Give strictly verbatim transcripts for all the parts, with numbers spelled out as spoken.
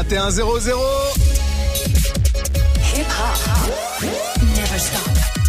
vingt et un zéro zéro. Hip hop, never stop.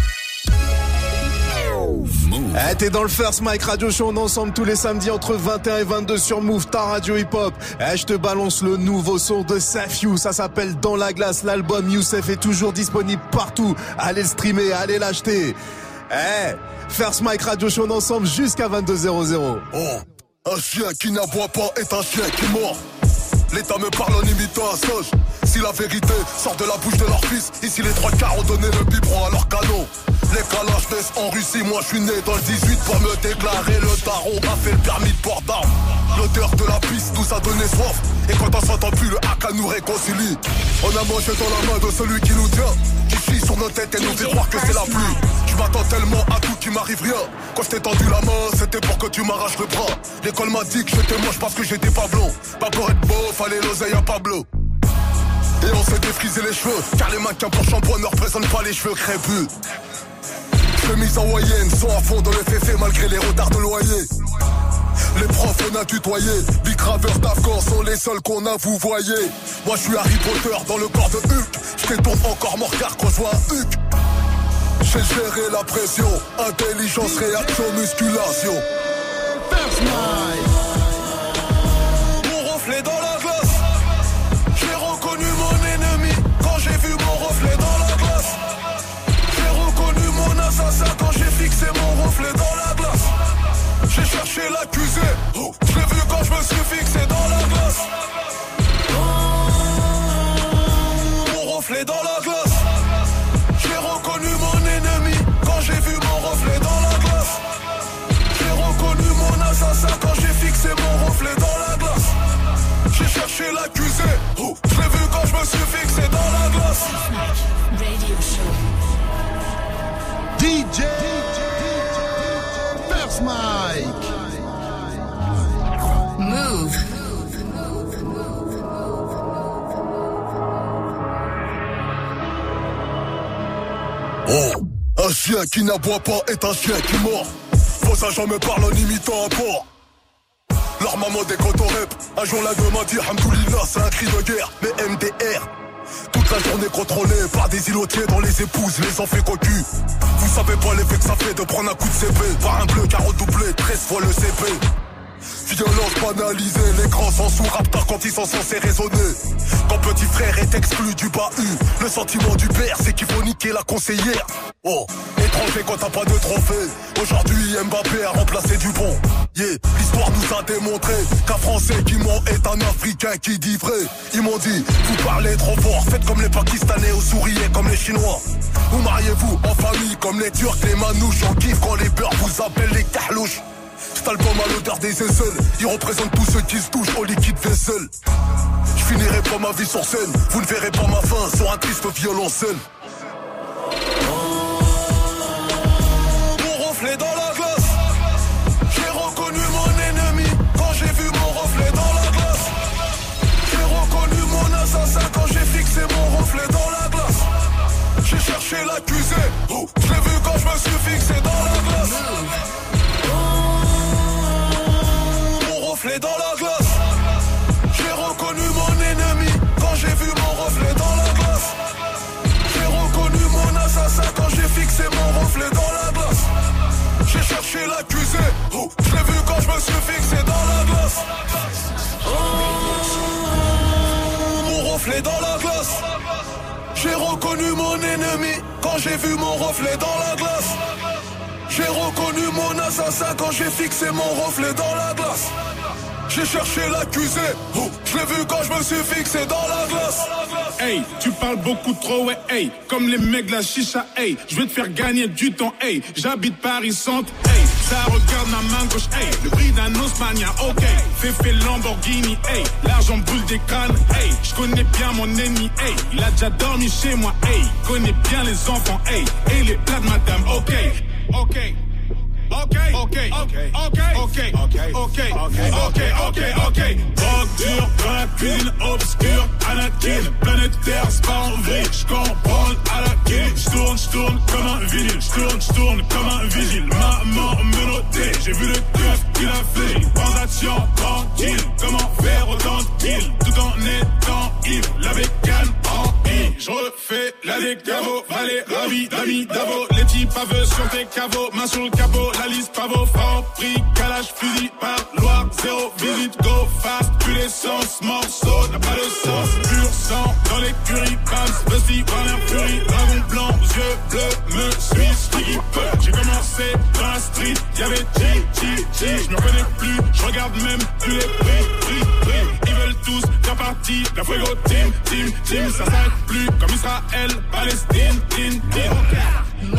Eh, t'es dans le First Mike Radio Show, on est ensemble tous les samedis entre vingt et un et vingt-deux sur Move, ta radio hip-hop. Eh, je te balance le nouveau son de Safiou, ça s'appelle Dans la glace. L'album Youssef est toujours disponible partout. Allez le streamer, allez l'acheter. Eh, First Mike Radio Show, on est ensemble jusqu'à vingt-deux zéro zéro. Oh, un chien qui n'aboie pas est un chien qui mord. L'État me parle en imitant un singe. Si la vérité sort de la bouche de leur fils, ici les trois quarts ont donné le biberon à leur canon. Les calages naissent en Russie, moi je suis né dans le dix-huit pour me déclarer. Le daron a fait le permis de port d'armes. L'odeur de la piste nous a donné soif. Et quand on s'entend plus, le haka nous réconcilie. On a mangé dans la main de celui qui nous tient, qui chie sur nos têtes et nous fait croire que c'est la pluie. Je m'attends tellement à tout qu'il m'arrive rien. Quand je t'ai tendu la main, c'était pour que tu m'arraches le bras. L'école m'a dit que j'étais moche parce que j'étais pas blond. Pas pour être beau, fallait l'oseille à Pablo. Et on s'est défrisé les cheveux, car les mannequins pour shampoing ne représentent pas les cheveux crépus. Chemise hawaïenne, sont à fond dans le féfé malgré les retards de loyer. Les profs on a tutoyé, Big Ravers d'Afghan sont les seuls qu'on a, vous voyez. Moi je suis Harry Potter dans le corps de Hulk. Je t'étourne encore mon regard quand je vois un Hulk. J'ai géré la pression, intelligence, réaction, musculation. First Mike. Mon reflet dans la glace. J'ai reconnu mon ennemi quand j'ai vu mon reflet dans la glace. J'ai reconnu mon assassin quand j'ai fixé mon reflet dans la glace. J'ai cherché l'accusé, oh, je l'ai vu quand je me suis fixé dans la glace. Mon reflet dans la glace. J'ai reconnu mon ennemi quand j'ai vu mon reflet dans la glace. J'ai reconnu mon assassin quand j'ai fixé mon reflet dans la glace. J'ai cherché l'accusé, oh, je l'ai vu quand je me suis fixé dans la glace. Radio show. D J First Mike. Move. Oh, un chien qui n'aboie pas est un chien qui mord. Vos agents me parlent en imitant un porc. Leur maman décote au rep. Un jour la deux m'a dit Hamdoulillah, c'est un cri de guerre. Mais M D R, toute la journée contrôlée par des îlotiers dont les épouses les ont fait cocu. Vous savez pas l'effet que ça fait de prendre un coup de C P par un bleu carreau doublé, treize fois le C P. Violence banalisée, les grands sont sous raptors quand ils sont censés raisonner. Quand petit frère est exclu du bahut, le sentiment du père c'est qu'il faut niquer la conseillère. Oh, étranger quand t'as pas de trophée. Aujourd'hui Mbappé a remplacé Dupont. Yeah, l'histoire nous a démontré qu'un Français qui ment est un Africain qui dit vrai. Ils m'ont dit, vous parlez trop fort, faites comme les Pakistanais ou souriez comme les Chinois. Vous mariez-vous en famille comme les Turcs, les Manouches. On kiffe quand les beurs vous appellent les Kahlouches. Cet album à l'odeur des aisselles, il représente tous ceux qui se touchent au liquide vaisselle. Je finirai pas ma vie sur scène, vous ne verrez pas ma fin sur un triste violoncelle. Mon reflet dans la glace. J'ai reconnu mon ennemi quand j'ai vu mon reflet dans la glace. J'ai reconnu mon assassin quand j'ai fixé mon reflet dans la glace. J'ai cherché l'accusé, oh, je l'ai vu quand je me suis fixé dans la glace. Reflet dans la glace. J'ai reconnu mon ennemi quand j'ai vu mon reflet dans la glace. J'ai reconnu mon assassin quand j'ai fixé mon reflet dans la glace. J'ai cherché l'accusé, oh, je l'ai vu quand je me suis fixé dans la glace. Oh, mon reflet dans la glace. J'ai reconnu mon ennemi quand j'ai vu mon reflet dans la glace. J'ai reconnu mon assassin quand j'ai fixé mon reflet dans la glace. J'ai cherché l'accusé, oh, je l'ai vu quand je me suis fixé dans la glace. Hey, tu parles beaucoup trop, ouais, hey, comme les mecs de la chicha, hey, je vais te faire gagner du temps, hey, j'habite Paris Centre, hey, ça regarde ma main gauche, hey, le prix d'un Osmania, ok, Féfé Lamborghini, hey, l'argent brûle des crânes, hey, je connais bien mon ennemi, hey, il a déjà dormi chez moi, hey, connais bien les enfants, hey, et les plats de madame, ok, ok. Ok, ok, ok, ok, ok, ok, ok, ok, ok, ok. Drogue dure dans la cuisine obscure, Anakin, planète Terre, c'est pas en vrille, j'comprends à la kill. J'tourne, j'tourne comme un vinyle, j'tourne, j'tourne comme un vigile. Maman menottée, j'ai vu le keuf qu'il a fait. Transaction tranquille, comment faire autant de kills, tout en étant Bravo, Valé, ravi, Dami, Davo. Les types aveux sur tes caveaux, main sur le capot, la liste pavot. Fort, prix, calage, fusil, par loi, zéro, visite, go, fast. Plus l'essence, morceau, n'a pas de sens. Pur sang, dans l'écurie, Bams, Busty, Warner, Fury. Dragon blanc, yeux bleus, me suis, Sticky Peu. J'ai commencé dans la street, y'avait G, G, G. Je me reconnais plus, je regarde même plus les prix, prix, prix. Ils veulent tous faire partie de la Fuego Team, Team, Team. Ça s'arrête plus comme Israël, Palestine, Tin, Tin. Ok,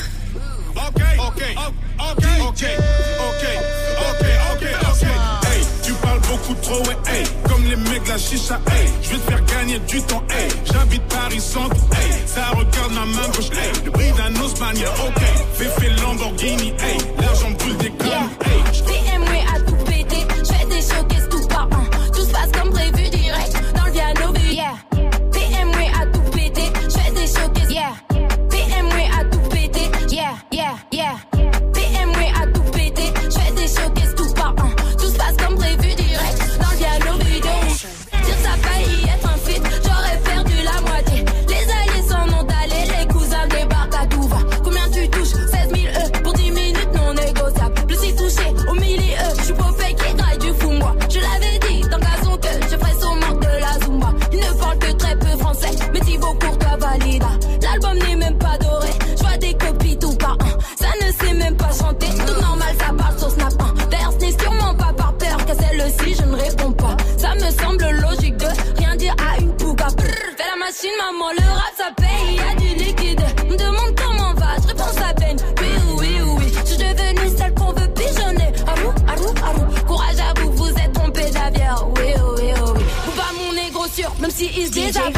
ok, ok, ok, ok, ok, ok, ok, ok, ok. Hey, tu parles beaucoup trop, ouais, hey. Comme les mecs de la chicha, hey. Je vais te faire gagner du temps, hey. J'habite Paris Centre, hey. Ça regarde ma main gauche, hey. Le prix d'un Osmania, ok. Féfé Lamborghini, hey. L'argent brûle des connes, hey. B M W à tout péter, j'fais des showcases tout par un. Tout se passe comme prévu direct dans le piano, yeah. B M W à tout péter, j'fais des showcases, yeah. B M W à tout péter, yeah, yeah, yeah. B M W à tout péter, j'fais des showcases tout par un. Tout se passe comme prévu direct dans le piano vidéo. Dire ça failli être un feat, j'aurais perdu la moitié. Les alliés s'en ont allés, les cousins débarquent à tout va. Combien tu touches? seize mille E pour dix minutes non négociables. Plus si touché au milieu, j'suis pas fake et graille du fou moi. Je l'avais dit dans Gazon que je ferais sûrement de la Zumba. Il ne parle que très peu français, mais Thibaut Courtois valida. L'album n'est même pas doré, j'vois des copies tout par un. Ça ne sait même pas chanter, tout normal ça parle sur Snap un. D'ailleurs ce n'est sûrement pas par peur qu'à celle-ci je ne réponds pas. Ça me semble logique de rien dire à une pouga. Fais la machine maman, le rap ça paye, y'a du liquide. On me demande comment va, je réponds à peine. Oui oui oui, je suis devenue celle qu'on veut pigeonner. Arou, arou, arou, courage à vous, vous êtes trompé d'avion. Oui oui oui, ou pas mon négro sûr, même si il se désabonne.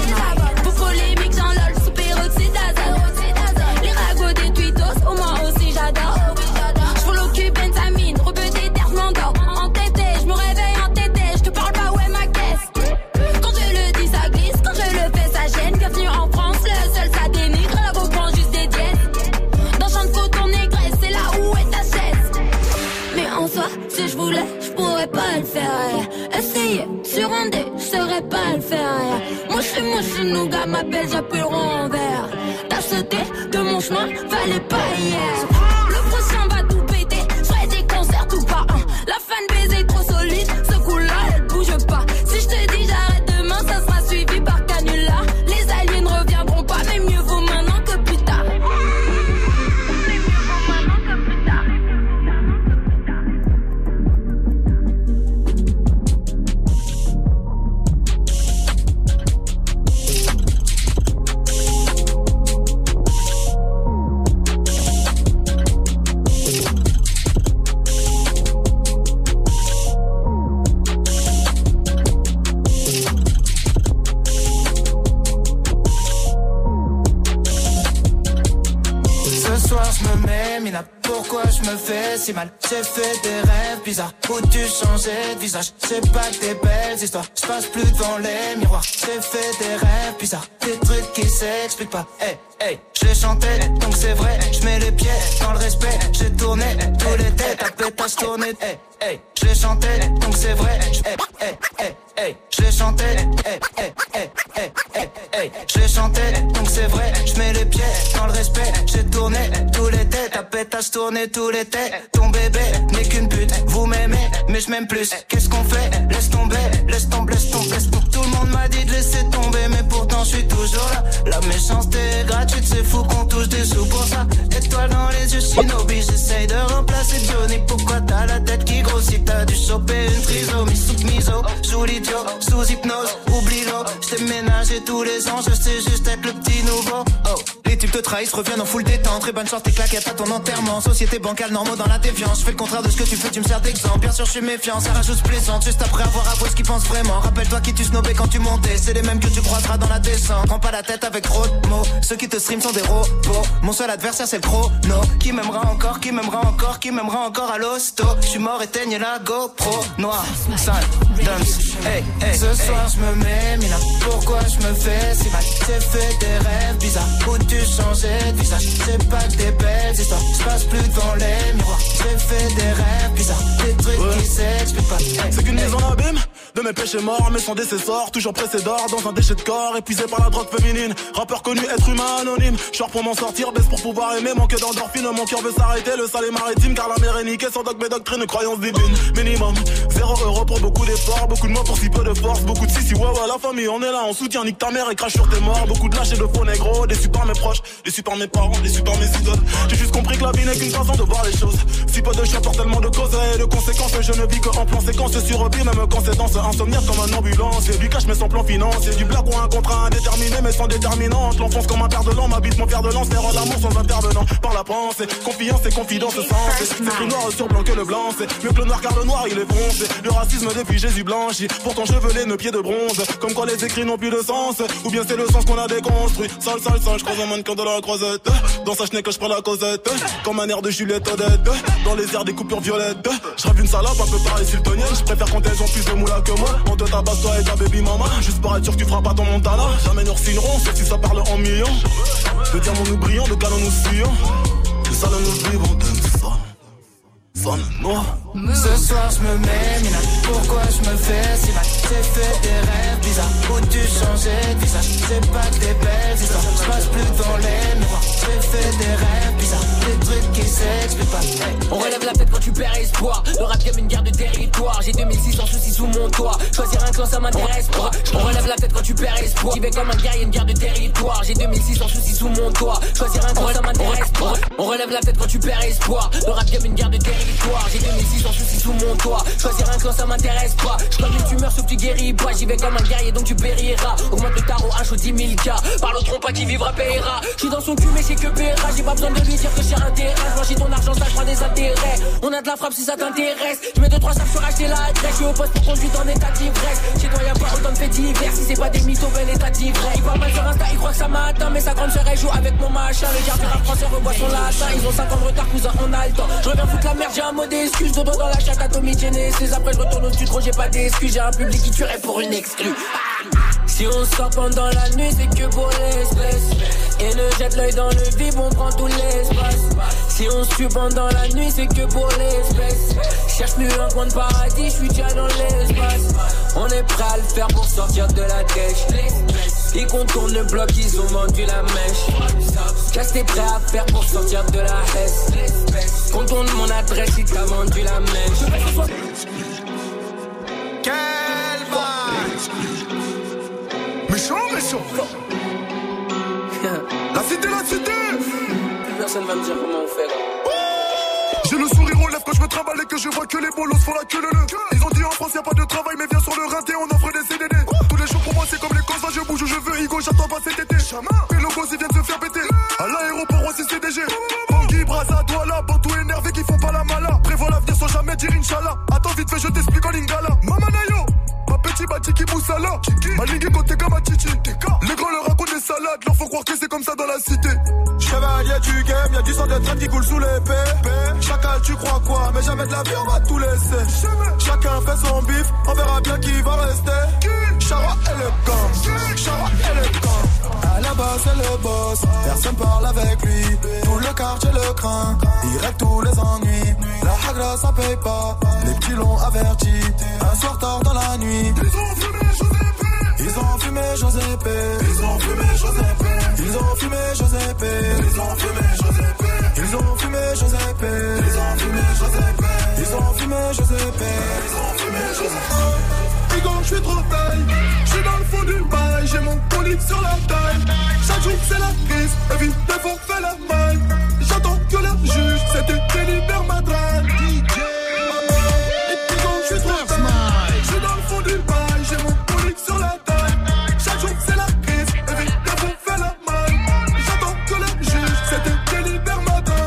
Pour polémique j'en lol, sous peroxyde d'azote. Les ragots des tweetos, au moins aussi j'adore. J'vois l'occupe Benjamin, rebeu des terres m'endort. En tété, j'me réveille en tété, j'te parle pas où est ma caisse. Quand je le dis ça glisse, quand je le fais ça gêne. Bienvenue en France, le seul ça dénigre, la reprend juste des dièses. Dans champ de faut ton négresse, c'est là où est ta chaise. Mais en soi, si je voulais, je pourrais pas le faire. Essayer, sur un dé, je saurais pas le faire. Moi je suis moi je suis nougat, m'appelle, j'appuie le rond en vert. T'as sauté de mon chemin, fallait pas hier. Le prochain va tout péter, j'ferai des concerts tout par un. La fanbase est trop solide, ce coup-là elle bouge pas. Si je te dis j'arrête demain, ça sera suivi par canular. Les alliés ne reviendront pas, mais mieux vaut maintenant que plus tard. Mais mieux vaut maintenant que plus tard. Pourquoi je me fais si mal? J'ai fait des rêves bizarres où tu changeais de visage. C'est pas que des belles histoires, je passe plus devant les miroirs. J'ai fait des rêves bizarres, des trucs qui s'expliquent pas. Hey, hey, je les chantais, donc c'est vrai. Je mets les pieds dans le respect. J'ai tourné tous les têtes, à pétage tourné. Hey, hey, je les chantais, donc c'est vrai. Hey, hey, hey, hey, je les chantais. Hey, hey, hey, hey, hey, hey, je les chantais, donc c'est vrai. Je mets les pieds dans le respect. J'ai tourné tous les têtes, à pétage tourné tous les têtes. Ton bébé n'est qu'une pute, vous m'aimez, mais je m'aime plus. Qu'est-ce qu'on fait? Laisse tomber, laisse tomber, laisse tomber, laisse tomber. Tout le monde m'a dit de laisser tomber, mais pourtant je suis toujours là. La méchanceté est gratuite, c'est fou qu'on touche des sous pour ça. Étoile dans les yeux, shinobi, j'essaye de remplacer Johnny. Pourquoi t'as la tête qui grossit? T'as dû choper une trisomie sous miso. Joue l'idiot, sous hypnose, oublie-le. J't'ai ménagé tous les ans, je sais juste être le petit nouveau. Oh, les types te trahissent, reviennent en full détente. Très bonne chance, tes claquettes à ton enterrement. Société bancale, normaux dans la déviance. Je fais le contraire de ce que tu fais, tu me sers d'exemple. Bien sûr, je suis méfiant, ça rajoute plaisante. Juste après avoir avoué ce qu'ils pensent vraiment. Rappelle-toi qui tu snobais quand tu montais. C'est les mêmes que tu croiseras dans la descente. Prends pas la tête avec trop de mots. Ceux qui te stream sont des robots. Mon seul adversaire, c'est le chrono. Qui m'aimera encore, qui m'aimera encore, qui m'aimera encore à l'hosto. Je suis mort, éteigne la GoPro. Noir, sale, dance, hey, hey. Ce soir, je me mets, Mina. Pourquoi je me fais si mal? J'ai fait des rêves bizarres où tu changeais de visage. C'est pas que des belles histoires, je passe plus devant les miroirs. J'ai fait des rêves bizarres, des trucs ouais. qui s'expliquent pas. Hey, c'est qu'une mise en abîme. de mes péchés morts, mais sans décessor, toujours pressé d'or dans un déchet de corps, épuisé par la drogue féminine. Rappeur connu, être humain anonyme. Short pour m'en sortir, baisse pour pouvoir aimer, manque d'endorphine, mon cœur veut s'arrêter, le sale est maritime, car la mer est niquée sans dogme et doctrine, croyance divine. Minimum, zéro euro pour beaucoup d'efforts, beaucoup de mots pour si peu de force, beaucoup de si si ouais ouais la famille, on est là, on soutient, nique ta mère et crache sur tes morts, beaucoup de lâches et de faux négros, déçus par mes proches, déçus par mes parents, déçus par mes idoles. J'ai juste compris que la vie n'est qu'une façon de voir les choses. Si peu de chiens pour tellement de causes et de conséquences, je ne vis que en plan séquence sur vie, même quand c'est dans ce insomniaque comme un ambulance. Et du cash mais sans plan financier, du blague ou un contrat indéterminé mais sans déterminante. L'enfance comme un père de l'an, m'habite mon père de lance, terre d'amour sans intervenant. Par la pensée, confiance et confidence sans. C'est plus noir sur blanc que le blanc, c'est mieux que le noir car le noir il est foncé. Le racisme depuis Jésus blanchi, pourtant chevelé nos pieds de bronze. Comme quoi les écrits n'ont plus de sens, ou bien c'est le sens qu'on a déconstruit. Sale, sale, sale, je croise un mannequin de la croisette. Dans sa chenille que je prends la causette, comme un air de Juliette Odette. Dans les airs des coupures violettes, je rêve une salope un peu pareil sultonienne. Je préfère quand elles ont plus de moula que moi. On te tabasse toi et ta baby mama, juste pour être sûr que tu feras pas ton montana. Jamais nous re-signerons, sauf si ça parle en millions. De diamants nous brillons, de canons nous fuyons. De ça nous vivons, de ça. Ce soir je me mets mina, pourquoi je me fais si mal? J'ai fait des rêves bizarres, où tu changeais de visage. C'est pas que des belles histoires, je passe plus devant les miroirs. J'ai fait des rêves bizarres, des trucs qui s'expliquent pas. Hey. On relève la tête quand tu perds espoir. Le rap comme une guerre de territoire. J'ai deux mille six cents soucis sous mon toit. Choisir un clan ça m'intéresse pas. On relève la tête quand tu perds espoir. J'y vais comme un guerrier, une guerre de territoire. J'ai deux mille six cents soucis sous mon toit. Choisir un clan ça m'intéresse pas. On relève la tête quand tu perds espoir. Le rap comme une guerre de territoire. J'ai deux mille six cents soucis sous mon toit. Choisir un clan ça m'intéresse pas. J'come une tumeur sauf que tu guéris pas. J'y vais comme un guerrier donc tu périras. Augmente le tarot, un chaud dix mille K. Parle au trompe pas qui vivra paiera. J'suis dans son cul mais c'est que paiera. J'ai pas besoin de lui dire que j'ai un terrain. J'blanchis ton argent ça j'prends des intérêts. On a de la frappe si ça t'intéresse. J'mets deux trois sacs sur acheter l'adresse. J'suis au poste pour conduire en état d'ivresse. Chez toi y'a pas autant de faits divers. Si c'est pas des mythos bel état d'ivresse. Il parle mal sur Insta, il croit que ça m'a atteint. Mais sa grande sœur elle joue avec mon machin. Le quart du rap français revoit son latin. Ils ont cinq ans de retard cousin on a le temps. J'reviens foutre la merde j'ai un mot d'excuse. Dodo dans la chatte à Tommy Genesis. Après je retourne au studio j'ai pas d'excuse. J'ai un public qui tuerait pour une exclue. Si on sort pendant la nuit c'est que pour l'espèce. Et ne jette l'œil dans le vide on prend tout l'espace. Si on se tue pendant la nuit c'est que pour l'espèce. Cherche plus un coin de paradis, je suis déjà dans l'espace. On est prêt à le faire pour sortir de la dèche. Ils contournent le bloc, ils ont vendu la mèche. Qu'est-ce que t'es prêt à faire pour sortir de la S? Contourne mon adresse, il t'a vendu la mèche. Quelle vache! Méchant, méchant! La cité, la cité! Plus personne va me dire comment on fait là. J'ai le sourire aux lèvres quand je me trimballe et que je vois que les bolos font la queue le le. Ils ont dit en France y'a pas de travail mais viens sur le rinté on offre des C D D. Tous les jours pour moi c'est comme les causes, je bouge où je veux, Igo j'attends pas cet été. Mais le boss ils viennent se faire péter. À l'aéroport aussi C D G. Bangui, Braza, Douala, Bantou énervé qui font pas la mala. Prévois l'avenir sans jamais dire Inch'Allah. Attends vite fait je t'explique en lingala. Mamanayo, ma petit batiki moussala. Ma ligue côté comme ma chichi. Les grands leur racontent des salades, leur faut croire que c'est comme ça dans la cité. Chevalier du game, y'a du sang de traîne qui coule sous l'épée. Chacal, tu crois quoi? Mais jamais de la vie, on va tout laisser. Chacun fait son bif, on verra bien qui va rester. Chara et le camp, Chara et le camp. À la base, c'est le boss, personne parle avec lui. Tout le quartier le craint, il règle tous les ennuis. La hagra, ça paye pas, les petits l'ont averti. Un soir tard dans la nuit, ils ont fumé Josépé. Ils ont fumé Josépé. Ils ont fumé Josépé. Ils ont fumé Josépé. Ils ont fumé Josépé. Ils ont fumé Josépé. Ils ont fumé Josépé. Ils ont fumé Josépé. Igo, je suis trop taille. Je suis dans le fond du bail. J'ai mon colis sur la taille. Chaque jour c'est la crise. Évite de forfait la maille. J'attends que le juge c'était délibère ma drague. D J. Igo, je suis trop taille. Je suis dans le fond du bail. J'ai mon colis sur la taille. Chaque jour c'est la crise. Évite de forfait la maille. J'attends que le juge c'était délibère ma drague.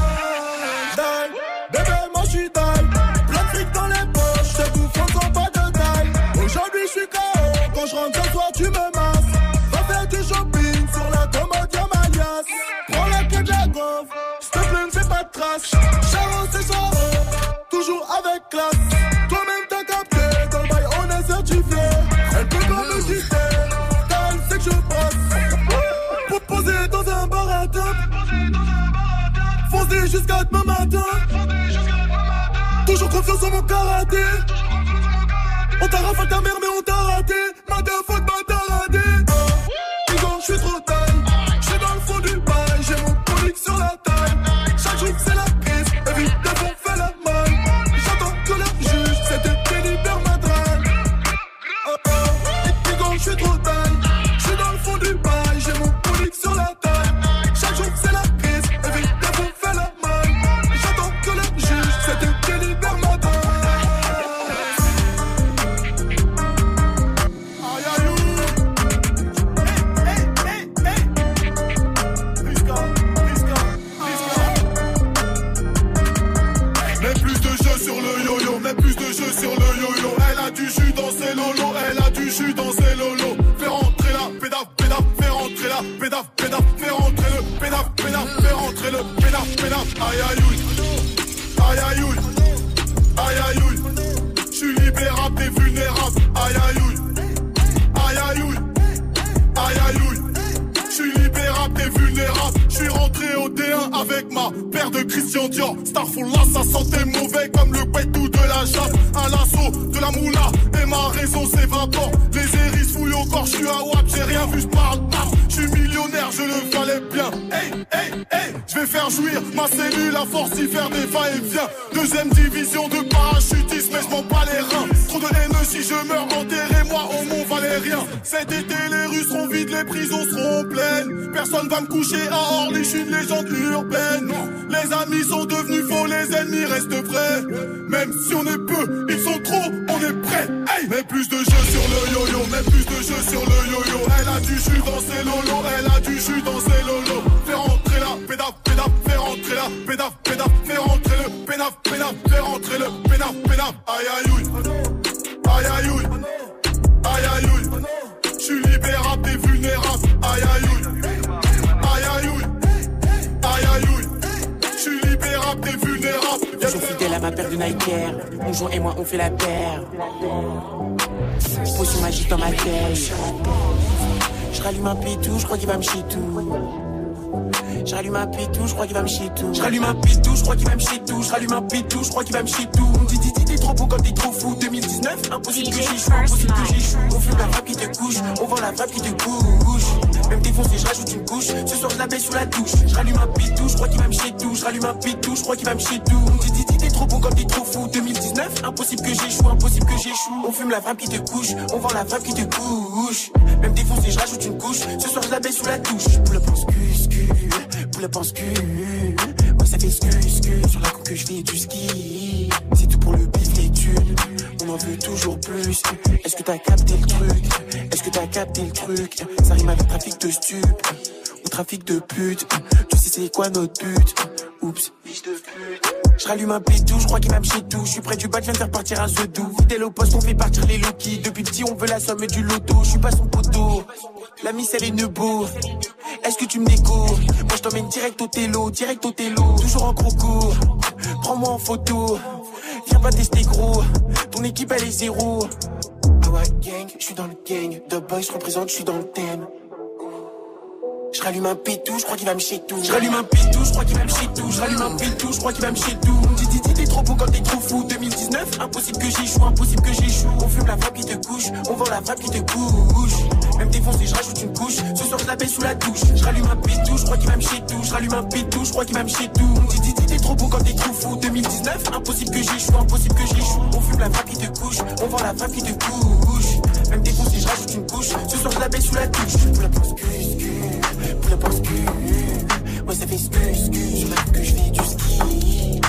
Bébé, moi je suis taille. Plein de fric dans les poches. C'est bouffant sans pas de taille. Aujourd'hui je suis K O. Quand je rentre ce soir tu me masses. Va faire du shopping sur la commode y'a ma liasse. Prends la queue de la gaufre. S'il te plaît ne fais pas de trace. Charo c'est Charo. Toujours avec classe. Toi-même t'as capté. Dans le bail on est certifié. Elle peut pas me quitter. Car elle sait que je passe. Pour poser dans un bar à top. Foncez jusqu'à demain matin. Toujours confiance en mon karaté. On t'a rafale ta mère mais on t'a raté. Ma deux faute, ma t'a raté. Bigo, j'suis trop taille. J'suis dans le fond du bail. J'ai mon colique sur la taille. Chaque jour c'est la crise. Évidemment on fait la maille. J'attends que leur juge. C'était qui libère ma drague. Oh oh. Bigo, j'suis trop taille. J'suis dans le fond du bail. J'ai mon colique sur la taille. Chaque jour c'est la crise. Évidemment on fait la maille. J'attends que leur juge. C'était qui libère ma drague. Sur le yo-yo, elle a du jus dans ses lolos, elle a du jus dans ses lolos. Fais rentrer la pédaf, pédaf, fais rentrer la pédaf, pédaf, fais rentrer le pédaf, pédaf, fais rentrer le pédaf, pédaf. Aïe aïe aïe, aïe aïe aïe, aïe aïe aïe. J'suis libérable, t'es vulnérable. Aïe aïe aïe, aïe aïe aïe, aïe aïe. J'suis libérable, t'es vulnérable. J'suis rentré au D un avec ma paire de Christian Dior. Starfall là, ça sentait mauvais comme le Betou de la chasse. À l'assaut de la moula et ma raison s'évapore. Les hérisses fouillent au corps, j'suis à Wap, j'ai rien vu, j'parle pas. J'suis millionnaire, je le valais bien. Hey, hey, hey, j'vais faire jouir ma cellule à force d'y faire des va-et-vient. Deuxième division de parachutisme, mais j'm'en bats les reins. Trop de haine si je meurs enterré, moi au Mont Valérien. Cet été, les rues seront vides, les prisons seront pleines. Personne va me coucher à Orly, j'suis une légende urbaine. Les amis sont devenus faux, les ennemis restent vrais. Même si on est peu, ils sont trop, on est prêts. Hey, mets plus de jeux sur le yo-yo, mets plus de jeux sur le yo-yo. Elle a du jus dans ses lolos, elle a du jus dans ses lolos. Fais rentrer la pédaf, pédaf, fais rentrer la pédaf, pédaf, fais rentrer le pédaf, pédaf, fais rentrer le pédaf, pédaf. Aïe aïe aïe, aïe aïe aïe, aïe aïe aïe. J'suis libérable, t'es vulnérable. Aïe aïe aïe, aïe aïe aïe, aïe aïe. J'suis libérable, t'es vulnérable. Toujours fidèle à ma paire de Nike Air. Mon joint et moi on fait la paire. Potion magique dans ma tête. J'rallume un pitou, j'crois qu'il va me chier tout. J'rallume un pitou, j'crois qu'il va me chier tout. J'rallume un pitou, j'crois qu'il va me chier tout. J'rallume un pitou, j'crois qu'il va me chier tout. On dit dit dit t'es trop beau comme t'es trop fou. deux mille dix-neuf, impossible que j'échoue, impossible que j'échoue. On fume la frappe qui te couche, on vend la frappe qui te couche. Même défoncé, j'rajoute une couche. Ce soir je la baisse sous la douche. J'rallume un pitou, j'crois qu'il va me chier tout. J'rallume un pitou, j'crois qu'il va me chier tout. On dit dit dit t'es trop beau comme t'es trop fou. deux mille dix-neuf, impossible que j'échoue, impossible que j'échoue. On fume la frappe qui te couche, on vend la frappe qui te couche. Même défoncé, j'rajoute une couche. Ce soir je la baisse sous la douche. Poule pense cul, Poule pense cul, ouais ça fait scu, sur la coupe que je fais du ski. C'est tout pour le bif, les thunes, on en veut toujours plus. Est-ce que t'as capté le truc? Est-ce que t'as capté le truc? Ça rime avec trafic de stup ou trafic de pute. Tu sais c'est quoi notre but? Oups, biche de pute. J'rallume un pitou, j'crois qu'il va me chier tout. J'suis près du bas, j'viens de faire partir un zedou. Fidèle au poste, on fait partir les low-key. Depuis petit, on veut la somme du loto. J'suis pas son poteau, la miss elle est nebo. Est-ce que tu me découvres? Moi j't'emmène direct au télo, direct au télo. Toujours en croco, prends-moi en photo. Viens pas tester gros, ton équipe elle est zéro. Ah ouais gang, j'suis dans le gang. The boy j'représente, j'suis dans le thème. J'rallume un pitou, j'crois qu'il va me chier tout. J'rallume un pitou, j'crois qu'il va me chier tout. J'rallume un pitou, j'crois qu'il va me chier tout. On dit dit dit t'es trop beau quand t'es trop fou. deux mille dix-neuf, impossible que j'échoue, impossible que j'échoue. On fume la frappe qui te couche, on vend la frappe qui te couche. Même défoncé, j'rajoute une couche. Ce soir je la baisse sous la douche. J'rallume un pitou, j'crois qu'il va me chier tout. J'rallume un pitou, j'crois qu'il va me chier tout. On dit dit dit t'es trop beau quand t'es trop fou. deux mille dix-neuf, impossible que j'échoue, impossible que j'échoue. On fume la frappe qui te couche, on vend la frappe qui te couche. Même défoncé, j'rajoute une couche. Ce soir je la baisse sous la douche. Pour la pense Pour la pense que ouais ça fait scu scu sur la coupe que je fais du ski.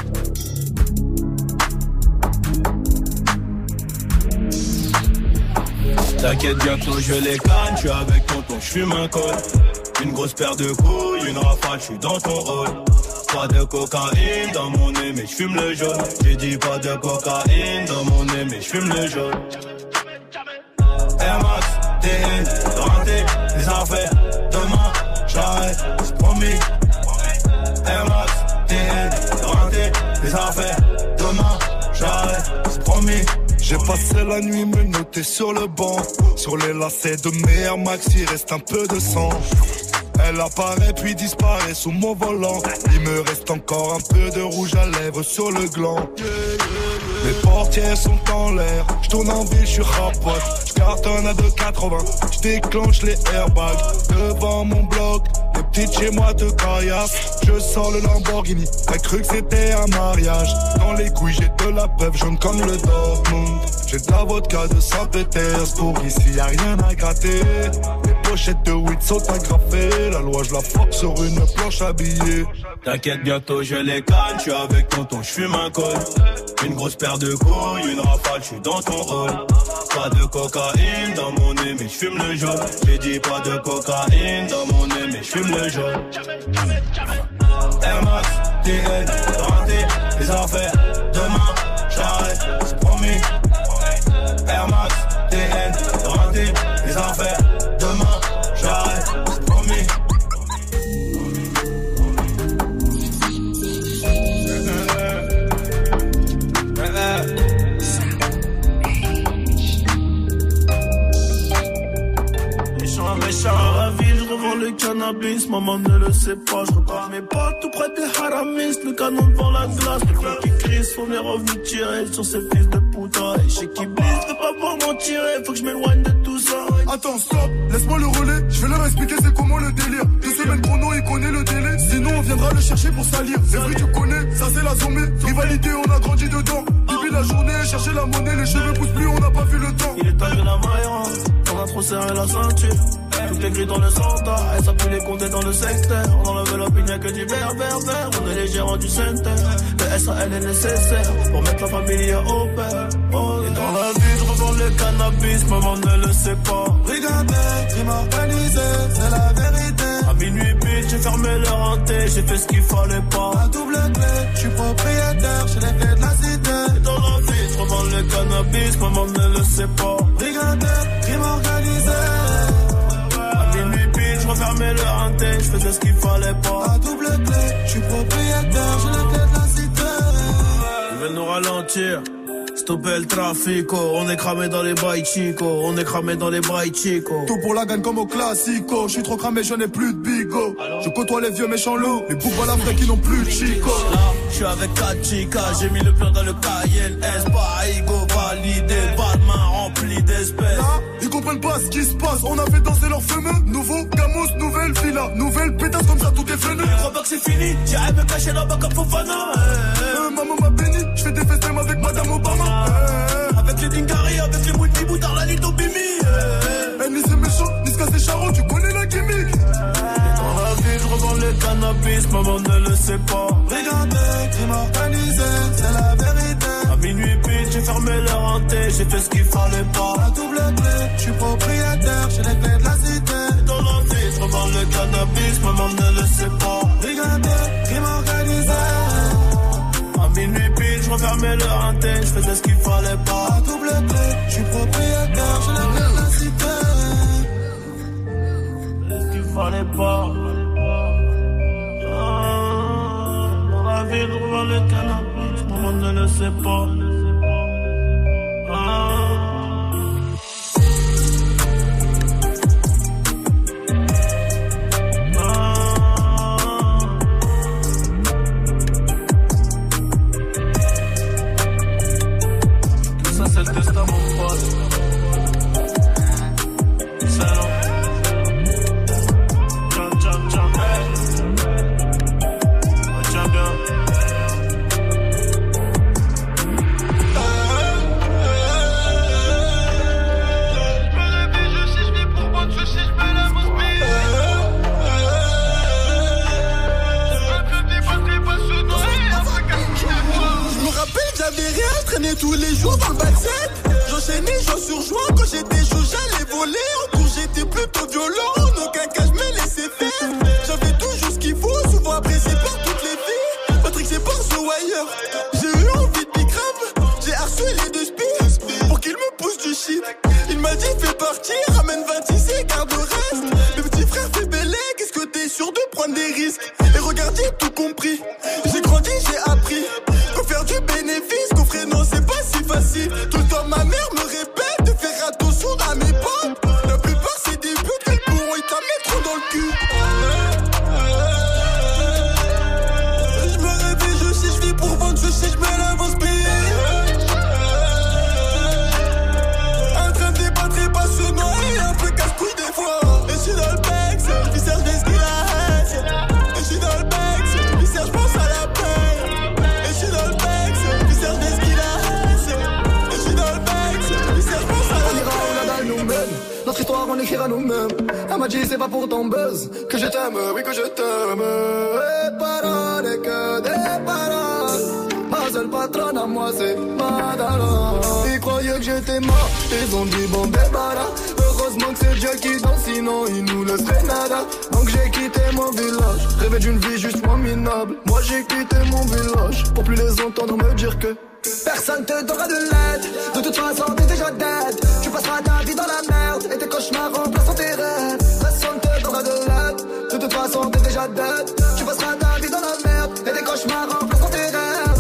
T'inquiète bientôt je les canne, j'suis avec tonton, j'fume un col. Une grosse paire de couilles, une rafale, j'suis dans ton rôle. Pas de cocaïne dans mon nez mais j'fume le jaune. J'ai dit pas de cocaïne dans mon nez mais j'fume le jaune. Air Max, T N, renté, les affaires, demain j'arrête, c'est promis. Air Max, T N, renté, les affaires, demain j'arrête, c'est promis. J'ai passé la nuit me noter sur le banc. Sur les lacets de mes Air Max, il reste un peu de sang. Elle apparaît puis disparaît sous mon volant. Il me reste encore un peu de rouge à lèvres sur le gland. Yeah, yeah, yeah. Les portières sont en l'air, j'tourne en ville, j'suis rapote. J'cartonne à deux quatre-vingts, j'déclenche les airbags. Devant mon bloc, les petites chez moi te caillassent. Je sors le Lamborghini, t'as cru que c'était un mariage. Dans les couilles j'ai de la peuple jaune comme le Dortmund. J'ai de la vodka de Saint-Pétersbourg, ici y'a rien à gratter. Les pochettes de weed sont agrafées, la loi je la frappe sur une planche habillée. T'inquiète bientôt je les canne, j'suis avec tonton, j'fume un col. Une grosse paire de couilles, une rafale, j'suis dans ton rôle. Pas de cocaïne dans mon nez mais j'fume le jaune. J'ai dit pas de cocaïne dans mon nez mais j'fume le jaune. Air Max, T N, raté les affaires. Demain j'arrête, c'est promis. Air Max, T N, raté les affaires. Demain j'arrête, c'est promis. Méchant à la ville, je revends le cannabis, maman ne le sait pas, je repars mes potes tout près des haramis, le canon devant la glace, les frères qui crient, on est revenu tirer sur ces fils de putain, et chez qui blisse, je veux pas voir m'en tirer, faut que je m'éloigne de tout ça. Attends, stop, laisse-moi le relais, je vais leur expliquer c'est comment le délire. Deux semaines chrono, il connaît le délai, sinon on viendra le chercher pour salir. C'est vrai tu connais, ça c'est la zombie, rivalité on a grandi dedans. Bibi la journée, chercher la monnaie, les cheveux poussent plus, on n'a pas vu le temps. Il est tard de la maille, on a trop serré la ceinture. Tout est gris dans le centre, et ça pue les compter dans le secteur. On enlève l'opinion que du vert, vert, vert. On est les gérants du center. Le S A L est nécessaire pour mettre la famille au père. Oh, et dans la vie, je revends le cannabis, maman ne le sait pas. Regardez, crime organisé, c'est la vérité. À minuit pile, j'ai fermé le renté, j'ai fait ce qu'il fallait pas. À double clé, je suis propriétaire, j'ai les clés de la cité. Et dans la vie, je revends le cannabis, maman ne le sait pas. Regardez, crime organisé. Je refermais le hanté, je faisais ce qu'il fallait pas. À double clé, je suis propriétaire, j'ai les clés de la cité. Ils veulent nous ralentir, stopper le trafic, oh. On est cramé dans les bails chico, on est cramé dans les bails chico. Tout pour la gagne comme au classico. Je suis trop cramé, je n'ai plus de bigot. Je côtoie les vieux méchants loups, les boucs à la vraie qui n'ont plus de chico. Là, je suis avec quatre chicas, j'ai mis le plan dans le Cayenne S, pas ego validé, pas de main remplie d'espèces. Là, ils comprennent pas ce qui se passe, on a fait danser leur fameux. Nouveau Gamos, nouvelle villa, nouvelle pétasse comme ça tout est freiné. Je crois pas que c'est fini, j'arrive me cacher là-bas comme Fofana. Euh, maman m'a béni, je fais des festins avec Madame Obama. Euh, avec les Dingari, avec les Mouti Boutard, la Lito Bimi. Euh, eh, ni c'est méchant, ni ce c'est charron, tu connais la gimmick. Et dans la vie, je revends le cannabis, maman ne le sait pas. Regardez, crime organisé, c'est la vérité. À minuit pile, j'ai fermé le renté, j'ai fait ce qu'il fallait pas. À double clé, je suis propriétaire, j'ai les clés de la cité. Et dans la vie, je revends le cannabis, maman ne le sait pas. Regardez, crime organisé. À minuit pile, je refermais le hanté, je faisais ce qu'il fallait pas. À double clé, je suis propriétaire, j'ai les clés de la cité. Ce qu'il fallait pas. Ah, dans la vie, je revends le cannabis, maman ne le sait pas. Ah. Tous les jours dans le backset, j'enchaînais, j'en surjoins. Quand j'étais chaud, j'allais voler. En cours, j'étais plutôt violent. En aucun cas, je me laissais faire. J'avais toujours ce qu'il faut, souvent apprécié par toutes les filles. Patrick, c'est pas The Wire. J'ai eu envie de bicrave. J'ai harcelé de speed pour qu'il me pousse du shit. Il m'a dit, fais partir, ramène vingt-six et garde le reste. Le petit frère fait belle, qu'est-ce que t'es sûr de prendre des risques? Et regarde, j'ai tout compris. J'ai grandi, j'ai appris. Faut faire du bénéfice, coffrer, non, c'est pas si facile. Tout le temps, ma mère me répète de faire attention à mes potes. La plupart, c'est des putes, elles pourront en écrire à nous-mêmes. Elle m'a dit c'est pas pour ton buzz que je t'aime, oui que je t'aime. Et paroles et que des paroles. Ma seule patronne à moi c'est Madara. Ils croyaient que j'étais mort, ils ont dit bon débarras. Heureusement que c'est Dieu qui danse, sinon il nous laisserait nada. Donc j'ai quitté mon village, rêvé d'une vie juste moins minable. Moi j'ai quitté mon village, pour plus les entendre me dire que personne te donnera de l'aide. De toute façon t'es déjà dead. Tu passeras ta vie dans la merde et tes cauchemars remplaceront tes rêves. Personne te donnera de l'aide. De toute façon t'es déjà dead. Tu passeras ta vie dans la merde et tes cauchemars remplaceront tes rêves.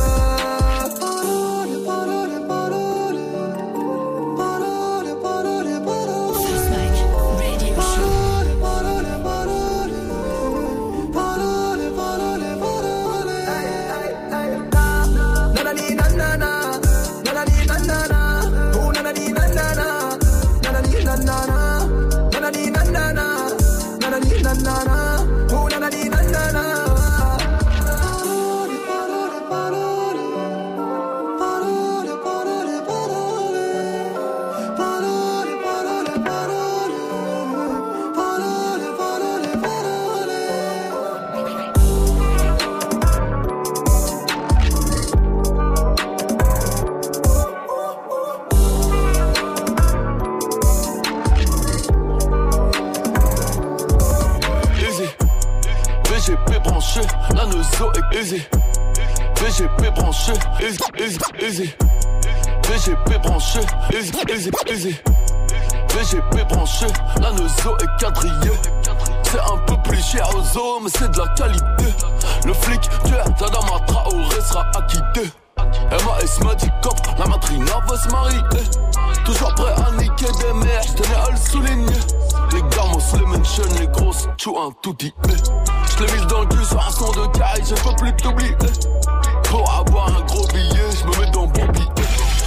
La neuzo est easy. V G P branché, easy, easy, easy. V G P branché, easy, easy, easy. V G P branché, la neuzo est quadrillée. C'est un peu plus cher aux os, mais c'est de la qualité. Le flic du Tadama Traoré sera acquitté. M A S m'a dit cop, la matrina va se marier. Toujours prêt à niquer des mères, j'tenais à le souligner. Les gamos, les mentions, les grosses, tu un tout dit. J'l'ai mis dans le cul sur un son de caille, je peux plus t'oublier. Pour avoir un gros billet, j'me mets dans bon billet.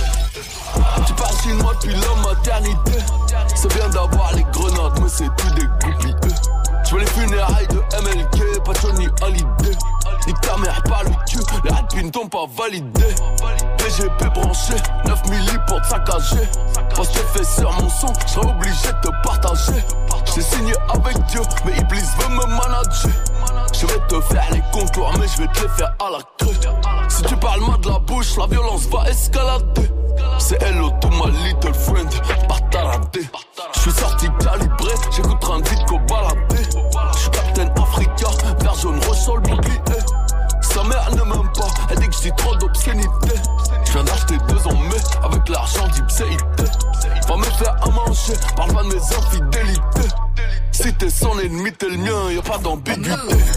Tu passes une moi depuis la maternité. C'est bien d'avoir les grenades, mais c'est tout des groupies. J'veux les funérailles de M L K, pas Johnny Hallyday. Nique ta mère par le cul, les rapines t'ont pas validé. P G P branché, neuf milli pour te saccager. Parce que j'ai fait sur mon son, j'serais obligé de te partager. J't'ai signé avec Dieu, mais Iblis veut me manager. Je vais te faire les contours, mais je vais te les faire à la crue. Si tu parles mal de la bouche, la violence va escalader. C'est hello to my little friend, bataradé. J'suis sorti calibré, j'écoute train de vite qu'au baladé. J'suis Captain Africa, vert jaune ressort le bouclier. Sa mère ne m'aime pas, elle dit que j'dis trop d'obscénité. J'viens d'acheter deux en mai, avec l'argent d'Ipséité. Va me faire à manger, parle pas de mes infidélités. Si t'es son ennemi, t'es le mien, y'a pas d'ambiguïté.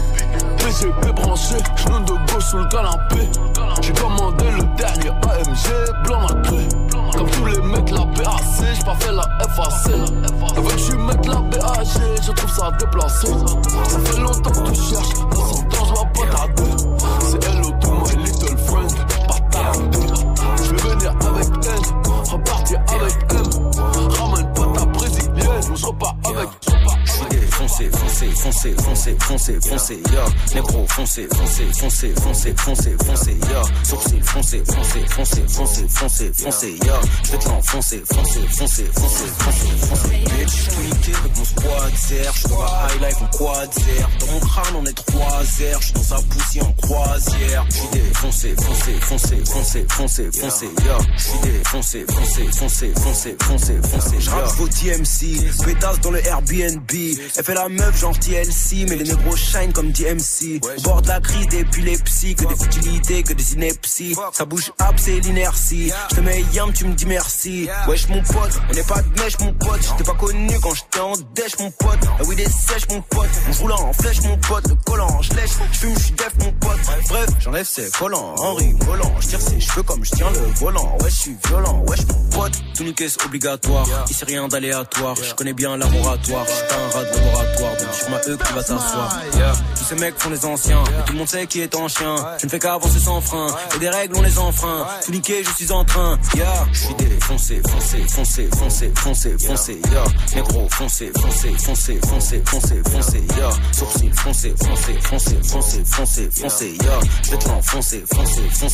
V G P branché, genou de gauche sous le canapé. J'ai commandé le dernier A M G, blanc macré. Comme tous les mecs, la B A C, j'ai pas fait la F A C. Elle veut que je mette la B A G, je trouve ça déplacé. Ça fait longtemps que tu cherches, dans son temps, je vois pas ta deux. C'est hello to my little friend, pas tardé. Je vais venir avec elle, repartir avec M. Ramène pas ta brésilienne, je repars avec. Foncez, foncez, foncez, foncez, foncez, foncez, ya. Négro, foncez, foncez, foncez, foncez, foncez, foncez, ya. Sourcil, foncez, foncez, foncez, foncez, foncez, foncez, ya. J'vais te l'enfoncer, foncez, foncez, foncez, foncez, foncez. Bitch, j'suis niqué avec mon squad zère. J'suis dans la high life en quad zère. Dans mon crâne on est trois zères. J'suis dans sa poussière en croisière. J'suis défoncé, foncé, foncé, foncé, foncé, foncé, ya. J'suis défoncé, foncé, foncé, foncé, foncé, foncé. J'rappe vos D M C, pétasse dans le Airbnb. Elle fait la meuf genre T L C, mais les négros shine comme D M C. Au bord de la crise d'épilepsie, que des futilités, que des inepties. Ça bouge up, c'est l'inertie. J'te mets yam, tu me dis merci. Wesh mon pote, on n'est pas de mèche mon pote. J't'ai pas connu quand j'étais en dèche mon pote. Ah oui des sèches mon pote, mon roulant en flèche mon pote. Le collant, j'lèche, j'fume, j'suis def mon pote. Bref, j'enlève ses collants en rigolant. J'tire ses cheveux comme j'tiens le volant. Wesh j'suis violent, wesh mon pote. Tout niquer c'est obligatoire, ici rien d'aléatoire. J'connais bien la moratoire, j'étais un rat de laboratoire. Donc sur ma E qui va t'asseoir. Yeah. Tous ces mecs font les anciens, et tout le monde sait qui est en chien. Je ne fais qu'avancer sans frein, et des règles on les enfreint. Tout niquer je suis en train, yeah. J'suis défoncé, foncé, foncé, foncé, foncé, foncé, yeah. Négro, foncé, foncé, foncé, foncé, foncé, foncé, yeah. Sourcil, foncé, foncé, foncé, foncé, foncé, foncé, yeah. J'vais te l'enfoncer, foncé, foncé, foncé,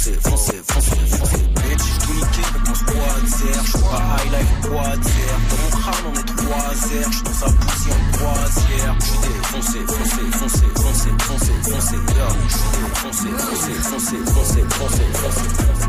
foncez, foncez, foncez, bitch. J't'ai niqué avec mon squad serre. J'suis pas high life quad serre. Dans mon crâne on est trois airs. J'suis dans sa poussière en croisière. J'suis défoncé, foncé, foncé, foncé, foncé, foncé, yo. J'suis défoncé, foncé, foncé, foncé, foncé, foncé, foncé.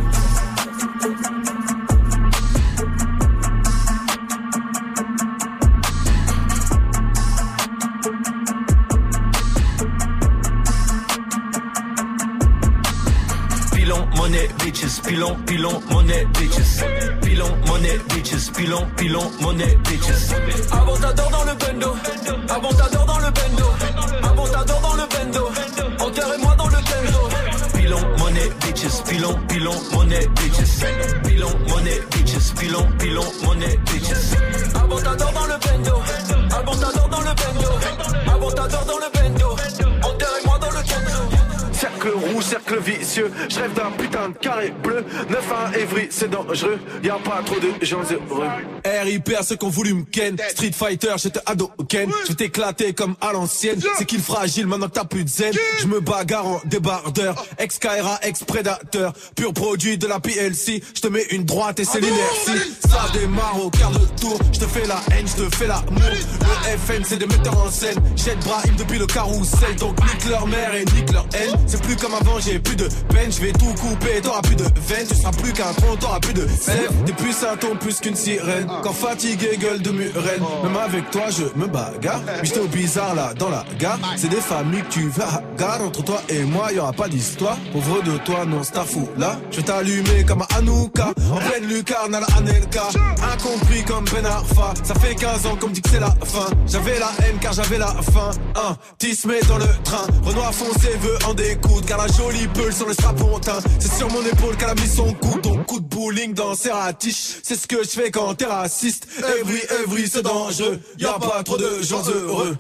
Money, bitches, pilon, pilon, money, bitches. Pilon, money, bitches, pilon, pilon, money, bitches. Avantador dans le bendo, avantador dans le bendo, avantador dans le bendo, enterrez-moi dans le bendo. Pilon, money, bitches, pilon, pilon, money, bitches. Pilon, money, bitches, pilon, pilon, money, bitches. Avantador dans le bendo, avantador dans le bendo, avantador dans le bendo, enterrez-moi dans le bendo. Cercle rouge, cercle vicieux, je rêve d'un putain de carré bleu. neuf à Evry, c'est dangereux, y'a pas trop de gens heureux. R I P à ceux qui ont voulu me ken. Street Fighter, j'étais ado ken. Je vais t'éclater comme à l'ancienne. C'est qu'il fragile maintenant que t'as plus de zen. Je me bagarre en débardeur. Ex-K R A, ex-prédateur. Pur produit de la P L C. Je te mets une droite et c'est l'inertie. Ça démarre au quart de tour. Je te fais la haine, je te fais l'amour. Le F N c'est des metteurs en scène. Jette Brahim depuis le carrousel. Donc nique leur mère et nique leur haine. C'est plus comme avant, j'ai plus de peine. Je vais tout couper, t'auras plus de veine. Tu seras plus qu'un tronc, t'auras plus de sève. T'es plus un ton, plus qu'une sirène. Quand fatigué, gueule de murène. Même avec toi, je me bagarre. Mais j'étais au bizarre là, dans la gare. C'est des familles que tu vas garder. Entre toi et moi, y'aura pas d'histoire. Pauvre de toi, non, c'est ta fou là. Je vais t'allumer comme à Anouka. En pleine lucarne à la Anelka. Incompris comme Ben Arfa. Ça fait quinze ans qu'on me dit que c'est la fin. J'avais la haine car j'avais la faim. Un, Tismé dans le train. Renoir foncé veut en découdre. Car la jolie peule sur le strapontin. C'est sur mon épaule qu'elle a mis son coup. Ton coup de bowling dans ses ratiches. C'est ce que je fais quand t'es raciste. Every, every, c'est dangereux. Y'a pas trop de gens heureux.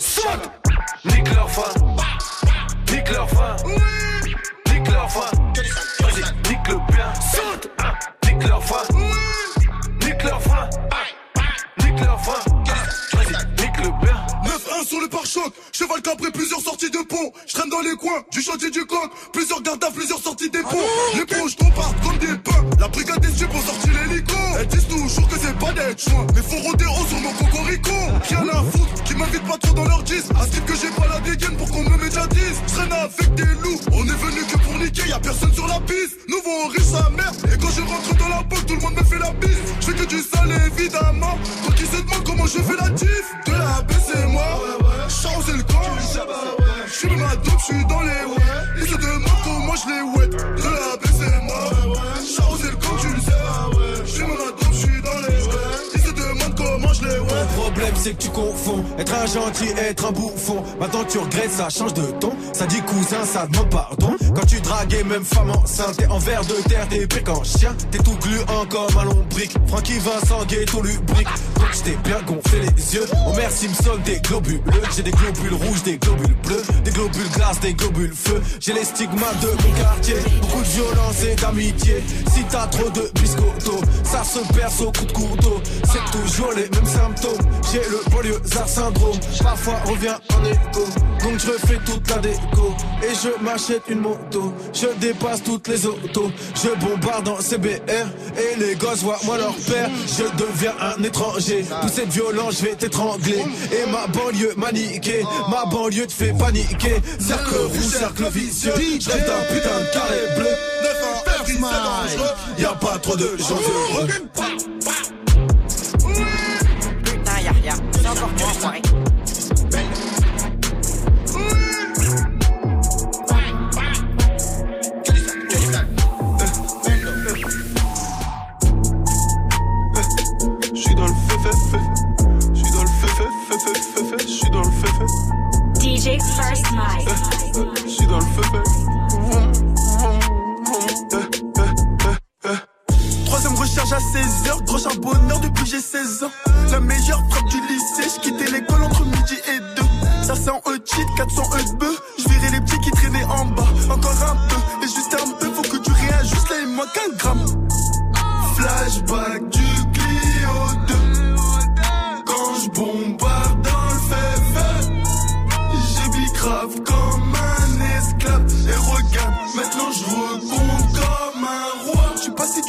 Nique leur fin. Nique leur fin. Nique leur fin. Vas-y, nique le bien. Saute. Nique leur fin. Nique leur fin. Nique leur fin. Vas-y, nique le bien. neuf un sur le pare-choc, cheval cabré, plusieurs sorties de pont. Je traîne dans les coins, du chantier du coq. Plusieurs gardes à plusieurs sorties des ponts. Les proches tombent comme des pains. La brigade des stupes ont sorti l'hélico. Elles disent toujours que c'est pas d'être chouin. Mais faut rôder haut sur mon cocorico. Rien à foutre, qui m'invitent pas trop dans leur dix. À ce type que j'ai pas la dégaine pour qu'on me médiatise. Je traîne avec des loups, on est venu que pour niquer. Y'a personne sur la piste, nouveau riche sa mère. Et quand je rentre dans la boîte, tout le monde me fait la bise. Je fais que du sale évidemment. Toi qui se demande comment je fais la tif. De la baisse c'est moi. Charles et le camp, j'suis dans ma dope, j'suis dans les ouais. Ils se demandent comment j'les ouette. De la baisse c'est moi. Charles et le camp, tu le sais. J'suis dans ma dope, j'suis dans les ouais. Ils se demandent comment j'les ouette. Le problème c'est que tu confonds être un gentil, être un bouffon. Maintenant tu regrettes, ça change de ton. Ça dit cousin, ça demande pardon. Quand tu draguais même femme enceinte, t'es en verre de terre, t'es pire qu'en chien. T'es tout gluant comme un lombric. Francky Vincent, ghetto lubrique. Donc j't'ai bien gonflé les yeux. Homer Simpson, des globules. J'ai des globules rouges, des globules bleus, des globules glace, des globules feu. J'ai les stigmates de mon quartier, beaucoup de violence et d'amitié. Si t'as trop de biscotto, ça se perce au coup de couteau. C'est toujours les mêmes symptômes. J'ai le banlieusard syndrome. Parfois revient en écho. Donc je refais toute la déco et je m'achète une moto. Je dépasse toutes les autos. Je bombarde en C B R et les gosses voient moi leur père. Je deviens un étranger. Pour cette violence je vais t'étrangler. Et ma banlieue maniquée, ma banlieue te fait paniquer. Cercle rouge, cercle vicieux. Je rêve d'un putain de carré bleu. Y'a pas trop de gens heureux. Putain y'a rien, c'est encore moi enfoiré. J'suis dans le feu, feu, feu. J'suis dans le feu, feu, feu, feu, feu, feu. J'suis dans le feu, feu. D J First Mike. J'suis dans le feu, feu. Troisième recherche à seize heures, gros charbonneur depuis j'ai seize ans. La meilleure frappe du lycée, j'quittais l'école entre midi et deux. Ça c'est en E-cheat, quatre cents E de bœuf. J'verrai les petits qui traînaient en bas, encore un peu. Et juste un peu, faut que tu réajustes, là il me manque un gramme. Flashback du Clio deux. Quand j'bombarde dans le feu, j'ai bicrave comme un esclave. Et regarde, maintenant j'rebondis comme un roi.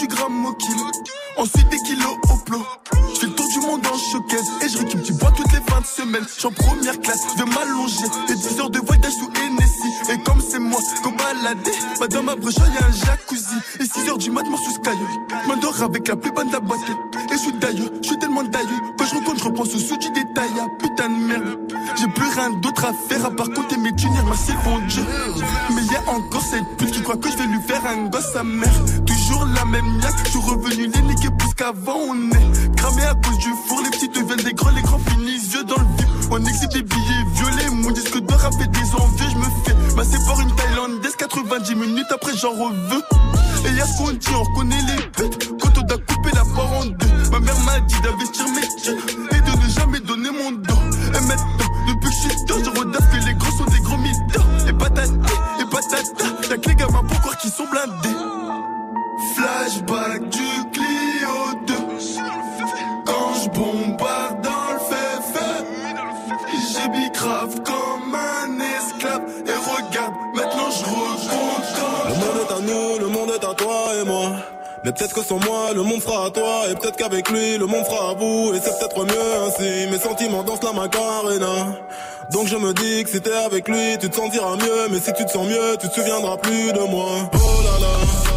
du gramme au kilo. Ensuite des kilos au plot. J'fais le tour du monde en choquette. Et je récup du bois toutes les fins de semaine. J'suis en première classe, de m'allonger. Et dix heures de voyage sous Hennessy. Et comme c'est moi qu'on baladait, bah dans ma broche y'a un jacuzzi. Et six heures du mat, mort sous Sky. M'endors avec la plus bonne de la boîte. Et j'suis d'ailleurs, j'suis tellement d'ailleurs. Quand je rencontre, je reprends sous sous du détail. Ah putain de merde. J'ai plus rien d'autre à faire à part compter mes thunes. Merci bon Dieu. Mais y'a encore cette pute qui croit que je vais lui faire un gosse sa mère. Toujours la même niaque, je suis revenu les niquer plus qu'avant. On est cramé à cause du four. Les petits deviennent des grands, les grands finissent yeux dans le vide. On exhibe des billets violets. Mon disque d'or a fait des envieux. Je me fais masser par une Thaïlandaise. quatre-vingt-dix minutes après j'en reveux. Et y'a ce qu'on dit, on reconnaît les putes. Quand on a coupé la part en deux. Ma mère m'a dit d'investir mes tiens et de ne jamais donner mon dos. Et maintenant, depuis que je suis dedans, je redaffe que les gros sont des gros mythos. Et patata, et patata, y'a que les gamins pour croire qu'ils sont blindés. Flashback du Clio deux. Quand je bombarde dans le féfé, j'ai bicrave comme un esclave. Et regarde, maintenant je recompte. Le monde est à nous, le monde est à toi et moi. Mais peut-être que sans moi, le monde fera à toi. Et peut-être qu'avec lui, le monde fera à vous. Et c'est peut-être mieux ainsi. Mes sentiments dansent la Macarena. Donc je me dis que si t'es avec lui, tu te sentiras mieux. Mais si tu te sens mieux, tu te souviendras plus de moi. Oh là là.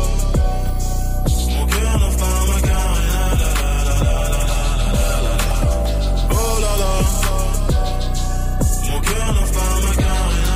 Mon cœur danse la Macarena. Oh là là. Mon cœur danse la Macarena.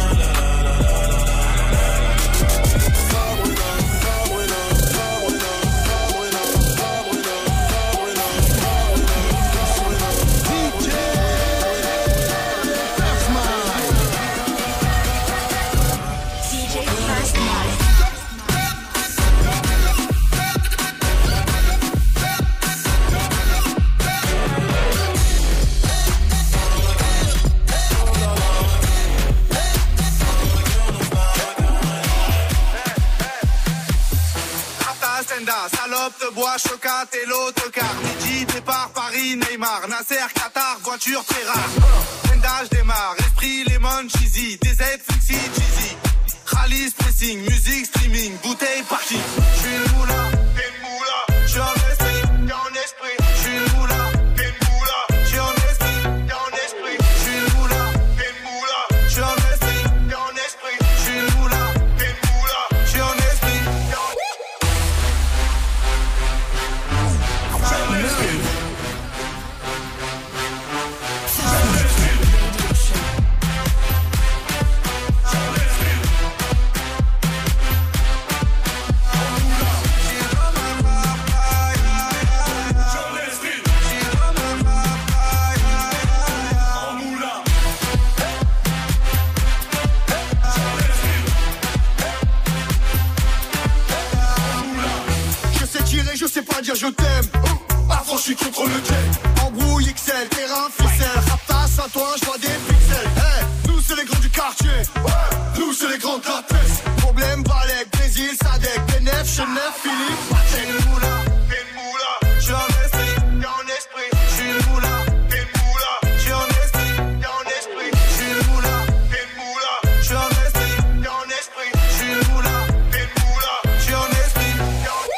Salope de bois, chocat et l'autocar. Midi, départ, Paris, Neymar. Nasser, Qatar, voiture très rare. Vendage démarre, esprit, lemon, cheesy. D Z, flexi, cheesy. Rallye, pressing, musique, streaming. Bouteille, party. J'suis une moula, t'es une moula. J'suis en esprit, t'es en esprit. J'suis une moula, t'es une moula. J'suis en esprit, t'es en esprit. J'suis une moula, t'es une moula. J'suis en esprit, t'es en esprit. J'suis une moula, t'es une moula. J'suis en esprit, t'es en esprit. Je sais pas dire je t'aime. Avant je suis contre le jet. Embrouille X L, terrain ficelle. Raptasse à toi, je vois des pixels. Hey, nous c'est les grands du quartier. Ouais, nous c'est les grands de la tête. Problème, Balek, Brésil, Sadek, Benef, Chenef, Philippe, Patek. T'es une moula, t'es une moula. J'suis en esprit, t'es en esprit. J'suis une moula, t'es une moula. J'suis en esprit, t'es en esprit. J'suis une moula, t'es une moula. J'suis en esprit, t'es en esprit. J'suis une moula, t'es une moula. J'suis en esprit, t'es en esprit.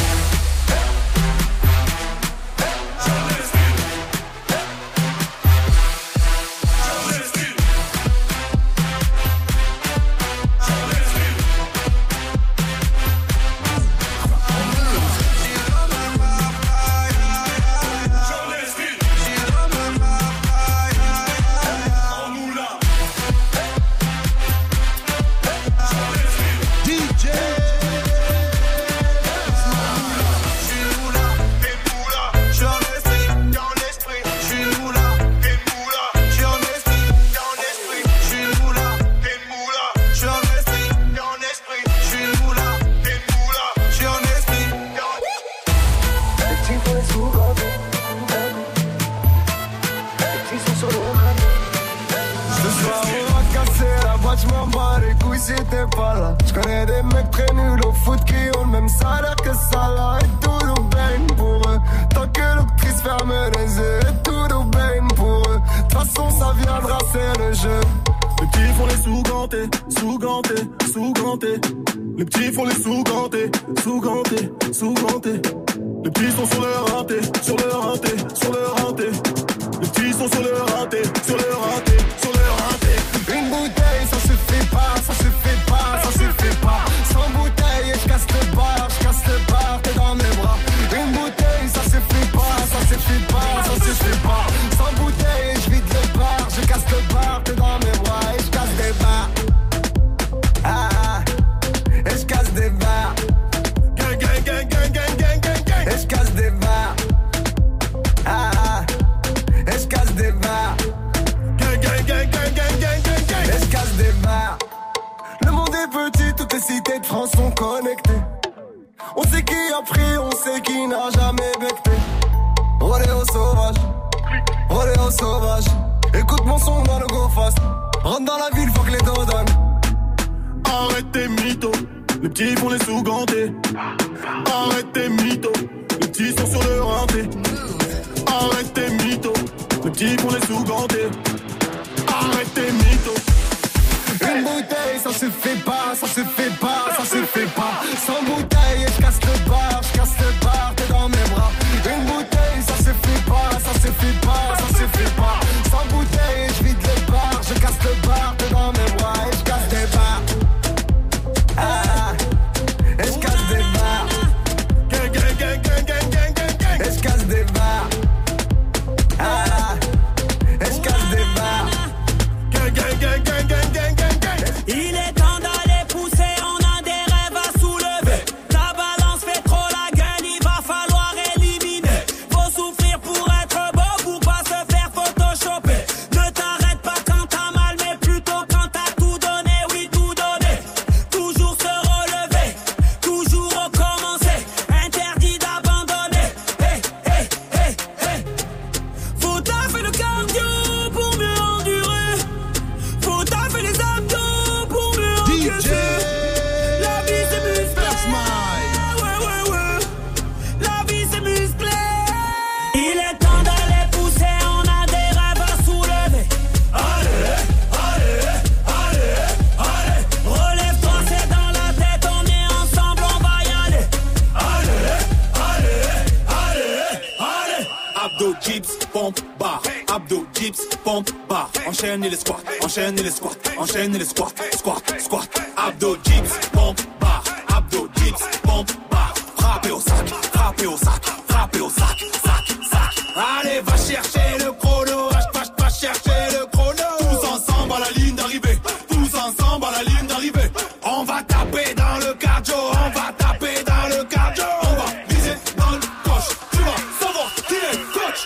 J'connais des mecs très nuls au foot qui ont le même salaire que Salah. Et tout nous baigne pour eux. Tant que l'octrice ferme les yeux. Et tout nous baigne pour eux. De toute façon ça viendra, c'est le jeu. Les petits font les sous-gantés, sous-gantés, sous-gantés. Les petits font les sous-gantés, sous-gantés, sous-gantés. Les petits sont sur le rinté, sur le rinté, sur le rinté. Les petits sont sur le rinté, sur le rinté, sur le rinté. Une bouteille, ça se fait pas, ça se fait pas, ça se fait pas. Sans bouteille, et je casse le bar, je casse le bar, t'es dans mes bras. Une bouteille, ça se fait pas, ça se fait pas, ça se fait pas. Sans bouteille, je vide le bar, je casse le bar, t'es dans mes bras et je casse des bars. Ah ah, et je casse des bars. Gang gang gang gang gang gang gang gang. Et je casse des bars. Ah ah, et je casse des bars. Gang gang gang gang gang gang gang gang. Et je casse des bars. Le monde est petit, toutes les cités de France sont connectées. On sait qui a pris, on sait qui n'a jamais becté. Rodéo sauvage, rodéo sauvage. Écoute mon son dans le go fast. Rentre dans la ville, faut que les dos donnent. Arrête tes mythos, les petits font les sous-gantés. Arrête tes mythos, les petits sont sur le rinté. Arrête tes mythos, les petits font les sous-gantés. Arrête tes mythos. Une bouteille, ça se fait pas, ça se fait pas, ça se fait pas. Sans bouteille, et je casse le bar, je casse le bar, t'es dans mes bras. Une bouteille, ça se fait pas, ça se fait pas, ça se fait pas. Sans bouteille, je vide le bar, je casse le bar, t'es dans mes bras et je casse des bars. Ah, et je casse des bars. Gang gang gang gang gang gang gang gang. Et je casse des bars. Ah, et je casse des bars. Gang gang gang gang gang gang gang gang. Il est temps d'aller pousser, on a des rêves à soulever. Ta balance fait trop la gueule, il va falloir éliminer. Faut souffrir pour être beau, pour pas se faire photoshopper. Ne t'arrête pas quand t'as mal, mais plutôt quand t'as tout donné, oui tout donné. Toujours se relever, toujours recommencer. Interdit d'abandonner. Hey, hey, hey, hey. Faut taffer le cardio pour mieux endurer. Faut taffer les abdos pour mieux encaisser. La vie c'est musclé. Ouais, ouais, ouais. La vie c'est musclé. Il est temps d'aller pousser, on a des rêves à soulever. Allez, allez, allez, allez. Relève-toi, c'est dans la tête, on est ensemble, on va y aller. Allez, allez, allez, allez. Abdo, dips, pompe, bar. Abdo, dips, pompe, bar. Enchaîne les squats, enchaîne les squats, enchaîne les squats, squat, squat. Abdo, dips, pompe, bar. Abdo, dips, pompe, bar. Frappez au sac, frappez au sac, frappez au sac, sac, sac. Allez, va chercher le chrono, va, va, va chercher le chrono. Tous ensemble à la ligne d'arrivée, tous ensemble à la ligne d'arrivée. On va taper dans le cardio, on va taper dans le cardio. On va viser dans le coche, tu vas savoir qui est coach.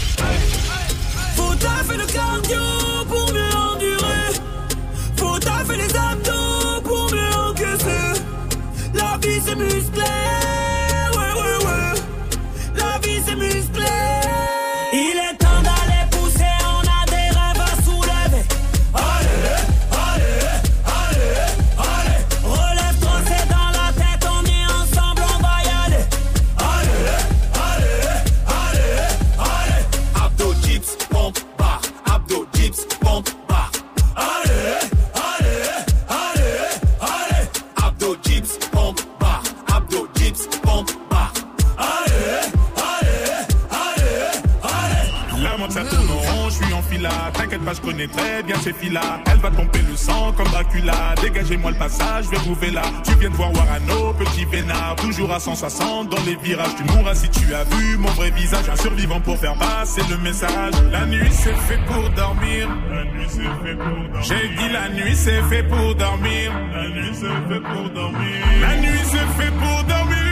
Faut taffer le cardio pour mieux endurer. Faut taffer les abdos pour mieux encaisser. La vie c'est musclé. Ouais, ouais, ouais. La vie c'est musclé. Il est temps d'aller pousser, on a des rêves à soulever. Allez, allez, allez, allez. Relève-toi, c'est dans la tête, on est ensemble, on va y aller. Allez, allez, allez, allez. Abdo, dips, pompe, bar. Abdo, dips, pompe, bar. Allez, allez, allez, allez. Abdo, dips, pompe, bar. Abdo, dips, pompe, bar. Allez, allez, allez, allez. La montre ça tourne en rond, je suis en fila. T'inquiète pas, je connais très bien ces filles-là. Elle va pomper le sang comme Dracula. Dégagez-moi le passage, je vais trouver là. Tu viens de voir Warano, petit vénard. Toujours à cent soixante dans les virages. Tu mourras si tu as vu mon vrai visage. Un survivant pour faire passer le message. La nuit c'est fait pour dormir. La nuit c'est fait pour dormir. J'ai dit la nuit c'est fait pour dormir. La nuit c'est fait pour dormir. La nuit c'est fait pour dormir.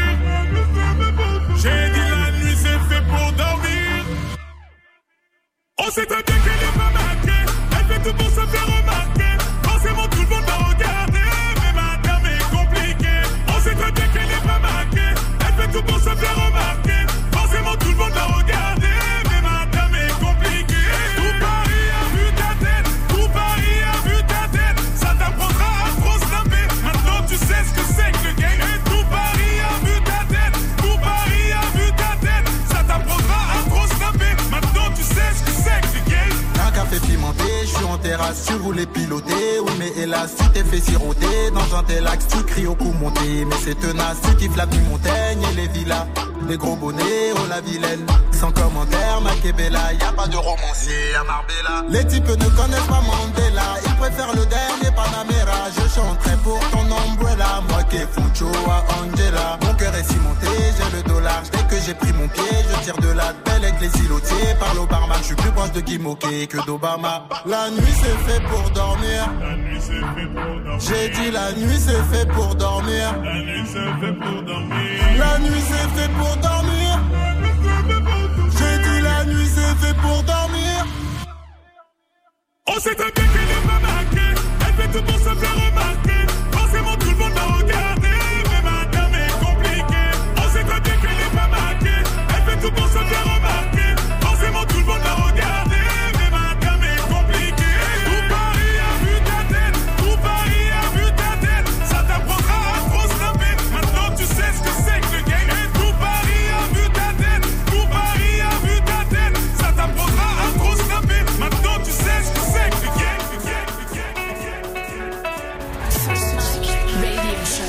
J'ai dit la nuit c'est fait pour dormir. On sait très bien qu'elle est pas marquée. Elle fait tout pour se faire remarquer. Forcément tout le monde va regarder. Mais madame est compliquée. On sait très bien qu'elle est pas marquée. Elle fait tout pour se faire remarquer. Forcément tout le monde va regarder. Mais madame est compliquée. Tout Paris a vu ta tête. Tout Paris a vu ta tête. Ça t'apprendra à trop snapper. Maintenant tu sais ce que c'est que le game. Et tout Paris a vu ta tête. Tout Paris a vu ta tête. Ça t'apprendra à trop snapper. Maintenant tu sais ce que c'est que le game. Un café pimenté, je suis en terrasse, si vous voulez piloter. Oui mais élastique, t'es fait siroter. Dans un tel axe, tu cries au coup monté. Mais c'est tenace, tu kiffes la montagne et les villas. Les gros bonnets, oh la vilaine. Sans commentaire, Makebela, y'a pas de romancier à Marbella. Les types ne connaissent pas Mandela, ils préfèrent le dernier Panamera. Je chanterai pour ton umbrella, moi qui est Funcho à Angela. Mon cœur est cimenté, j'ai le dollar. Dès que j'ai pris mon pied, je tire de la belle avec les îlotiers. Parle au barman, je suis plus proche de Guy Moquet que d'Obama. La nuit c'est fait pour dormir. La nuit c'est fait pour dormir. J'ai dit la nuit c'est fait pour dormir. La nuit c'est fait pour dormir. La nuit c'est fait pour dormir. J'ai dit la nuit c'est fait pour dormir. On sait très bien qu'elle est pas marquée. Elle fait tout pour se faire remarquer. Forcément tout le monde l'a regardé. Mais madame est compliquée. On sait très bien qu'elle est pas marquée. Elle fait tout pour se faire remarquer. Forcément tout le monde l'a regardé. Mais madame est compliquée. Tout Paris a vu ta tête. Tout Paris a vu ta tête. Ça t'apprendra à trop snapper. Maintenant tu sais ce que c'est que le gang. Et tout Paris a vu ta tête. Tout Paris a vu ta tête. Ça t'apprendra à trop snapper. Maintenant tu sais ce que c'est que le gang. Radio Show.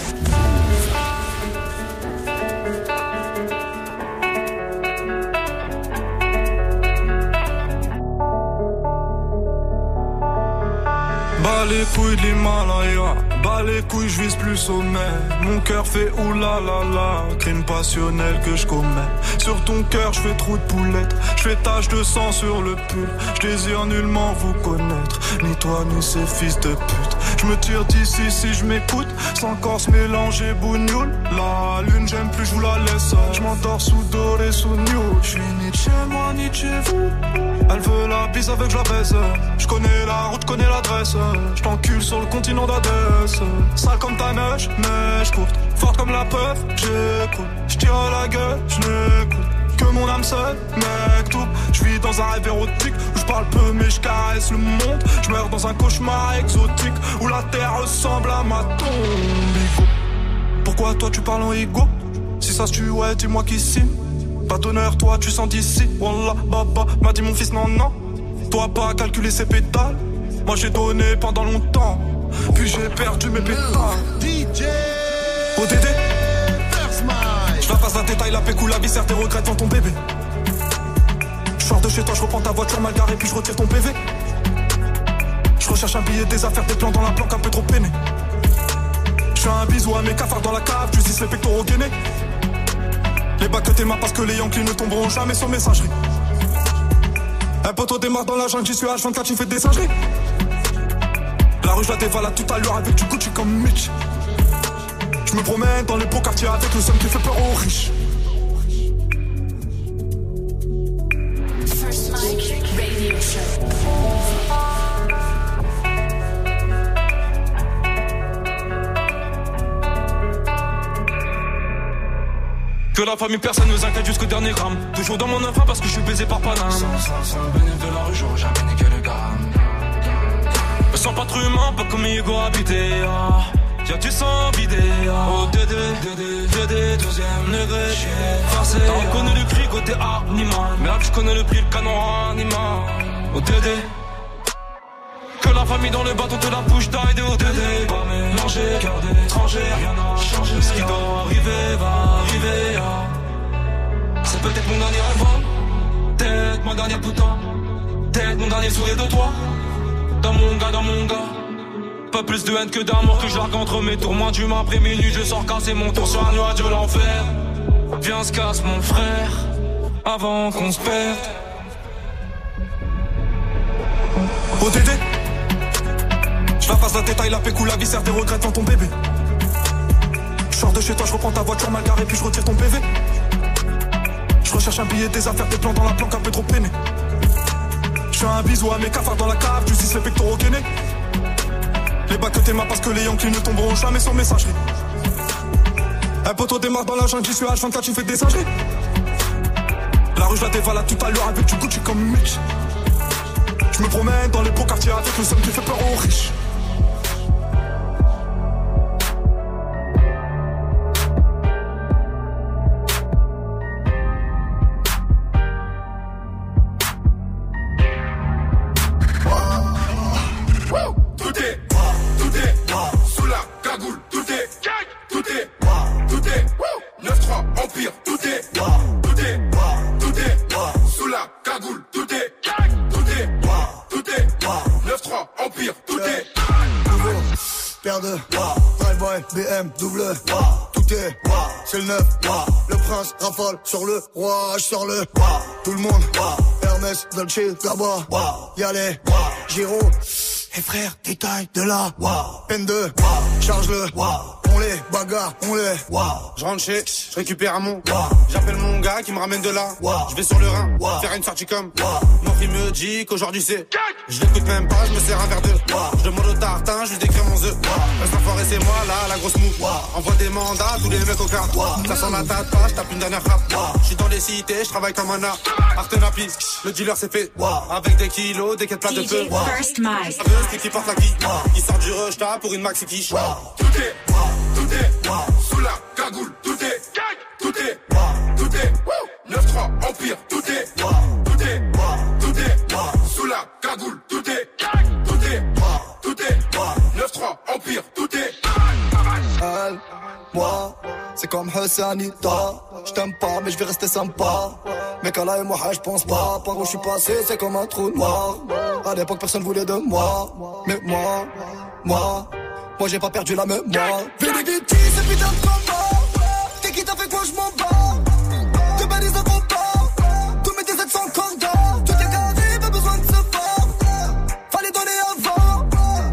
Bas les couilles de l'Himalaya, bas les couilles, je vise plus sommet. Mon cœur fait oulala, crime passionnel que je commets. Sur ton cœur, je fais trou de poulette, je fais tache de sang sur le pull. Je désire nullement vous connaître, ni toi ni ces fils de pute. Je me tire d'ici si je m'écoute, sans corse mélanger bougnoule. La lune, j'aime plus, je vous la laisse. Je m'endors sous doré, sous new. Je suis ni de chez moi, ni de chez vous. Elle veut la bise avec je la baise. Je connais la route, connais l'adresse. Je t'encule sur le continent d'Adès. Sale comme ta neige, neige courte. Forte comme la peuf, j'écoute. Je tire à la gueule, je n'écoute que mon âme seule, mec tout. Je vis dans un rêve érotique où je parle peu mais je caresse le monde. Je meurs dans un cauchemar exotique où la terre ressemble à ma tombe. Pourquoi toi tu parles en ego? Si ça se tue, ouais, dis-moi qui signe. Pas d'honneur, toi tu sens d'ici. Wallah, baba, m'a dit mon fils, non, non. Toi pas calculer ses pétales. Moi j'ai donné pendant longtemps, puis j'ai perdu mes pétales. D J O D D je la passe la détail, la pécou, la viscère, tes regrets devant ton bébé. Je sors de chez toi, je reprends ta voiture mal garée, puis je retire ton P V. Je recherche un billet, des affaires, des plans dans la planque, un peu trop peiné. Je fais un bisou à mes cafards dans la cave, tu dis les pectoraux gainés. Les bacs que t'es ma parce que les Yankees ne tomberont jamais sans messagerie. Un poteau démarre dans la jungle, j'y suis H vingt-quatre, tu fais des singeries. La rue je la dévalade tout à l'heure avec du Gucci comme Mitch. Je me promène dans les beaux quartiers avec le seum qui fait peur aux riches. First Mic Radio Show. Que la famille personne ne nous inquiète jusqu'au dernier gramme. Toujours dans mon enfant parce que je suis baisé par Paname. Sans, sans, sans le bénéfice de la rue, j'aurais jamais niqué le gramme. Me sens pas trop humain, pas comme Hugo habité. Ah. Y'a du sang vidé. Ah. Oh D D, D D, D D, deuxième degré. J'suis forcé. T'as reconnu le cri côté animal. Mais là que je connais le prix, le canon animal. Oh D D. Que la famille dans le bateau te la bouche d'aide de O D D. Pas mélanger, cœur d'étranger, rien n'a changé. Ce qui doit arriver va arriver. Ah. C'est peut-être mon dernier album, peut-être ma dernière putain, peut-être mon dernier sourire de toi. Dans mon gars, dans mon gars. Pas plus de haine que d'amour que je largue entre mes tours. Moins d'humain après minuit, je sors casser mon tour sur un nuage de l'enfer. Viens se casse mon frère, avant qu'on se perde. O D D je la passe la détail, la pécou, la viscère, des regrets devant ton bébé. Je sors de chez toi, je reprends ta voiture mal garée, puis je retire ton P V. Je recherche un billet, des affaires, des plans dans la planque, un peu trop peiné. Je fais un bisou à mes cafards dans la cave, tu dis les pectoraux gainés. Les bacs que t'es ma parce que les Yankees ne tomberont jamais sans messagerie. Un poteau démarre dans la jungle, j'y suis H vingt-quatre, tu fais des singeries. La rue je la dévalade tout à l'heure avec du Gucci comme Mitch. Je me promène dans les beaux quartiers avec le seum qui fait peur aux riches. Tout est, tout empire, tout est, tout est, tout est, sous la cagoule, tout est, tout est, tout est, neuf trois empire, tout est. Nouveau, paire de, drive-by, B M, double, tout est, c'est le neuf, le prince rafale sur le roi, je sors le, tout le monde, Hermès, Dolce, là-bas, y'allez, Giro, et frère, détail de là, peine de, charge-le, on les bagarre, on les. Je rentre chez, je récupère un mon. J'appelle mon gars qui me ramène de là. Je vais sur le Rhin, faire une sortie comme. Mon fils me dit qu'aujourd'hui c'est. Je l'écoute même pas, je me sers un verre de. Je demande au tartin, je lui décris mon œuf. Reste enfoiré, c'est moi là, la grosse mou. Envoie des mandats, tous les mecs au quart. Ça sent la tata, je tape une dernière frappe. Je suis dans les cités, je travaille comme un art. Artenapi, le dealer c'est fait. Avec des kilos, des quêtes plats de feu. First Mike. C'est qui porte la vie. Il sort du rush pour une maxi quiche. Tout est, tout est, sous la cagoule, tout est, tout est, tout est, neuf trois empire, tout est, tout est, tout est, sous la cagoule, tout est, tout est, tout est, neuf trois empire, tout est. Elle, moi, c'est comme Hassanita. J't'aime pas, mais je vais rester sympa. Mais Kala et moi, je pense pas. Par où je suis passé, c'est comme un trou noir. À l'époque, personne voulait de moi. Mais moi, moi, moi j'ai pas perdu la mémoire. Vénéditi, c'est putain de combat. T'es qui t'a fait quoi, je m'en bats. De balises de combat. Tous mes D Z sont cordons. Tout est carré, pas besoin de se fort. Fallait donner avant.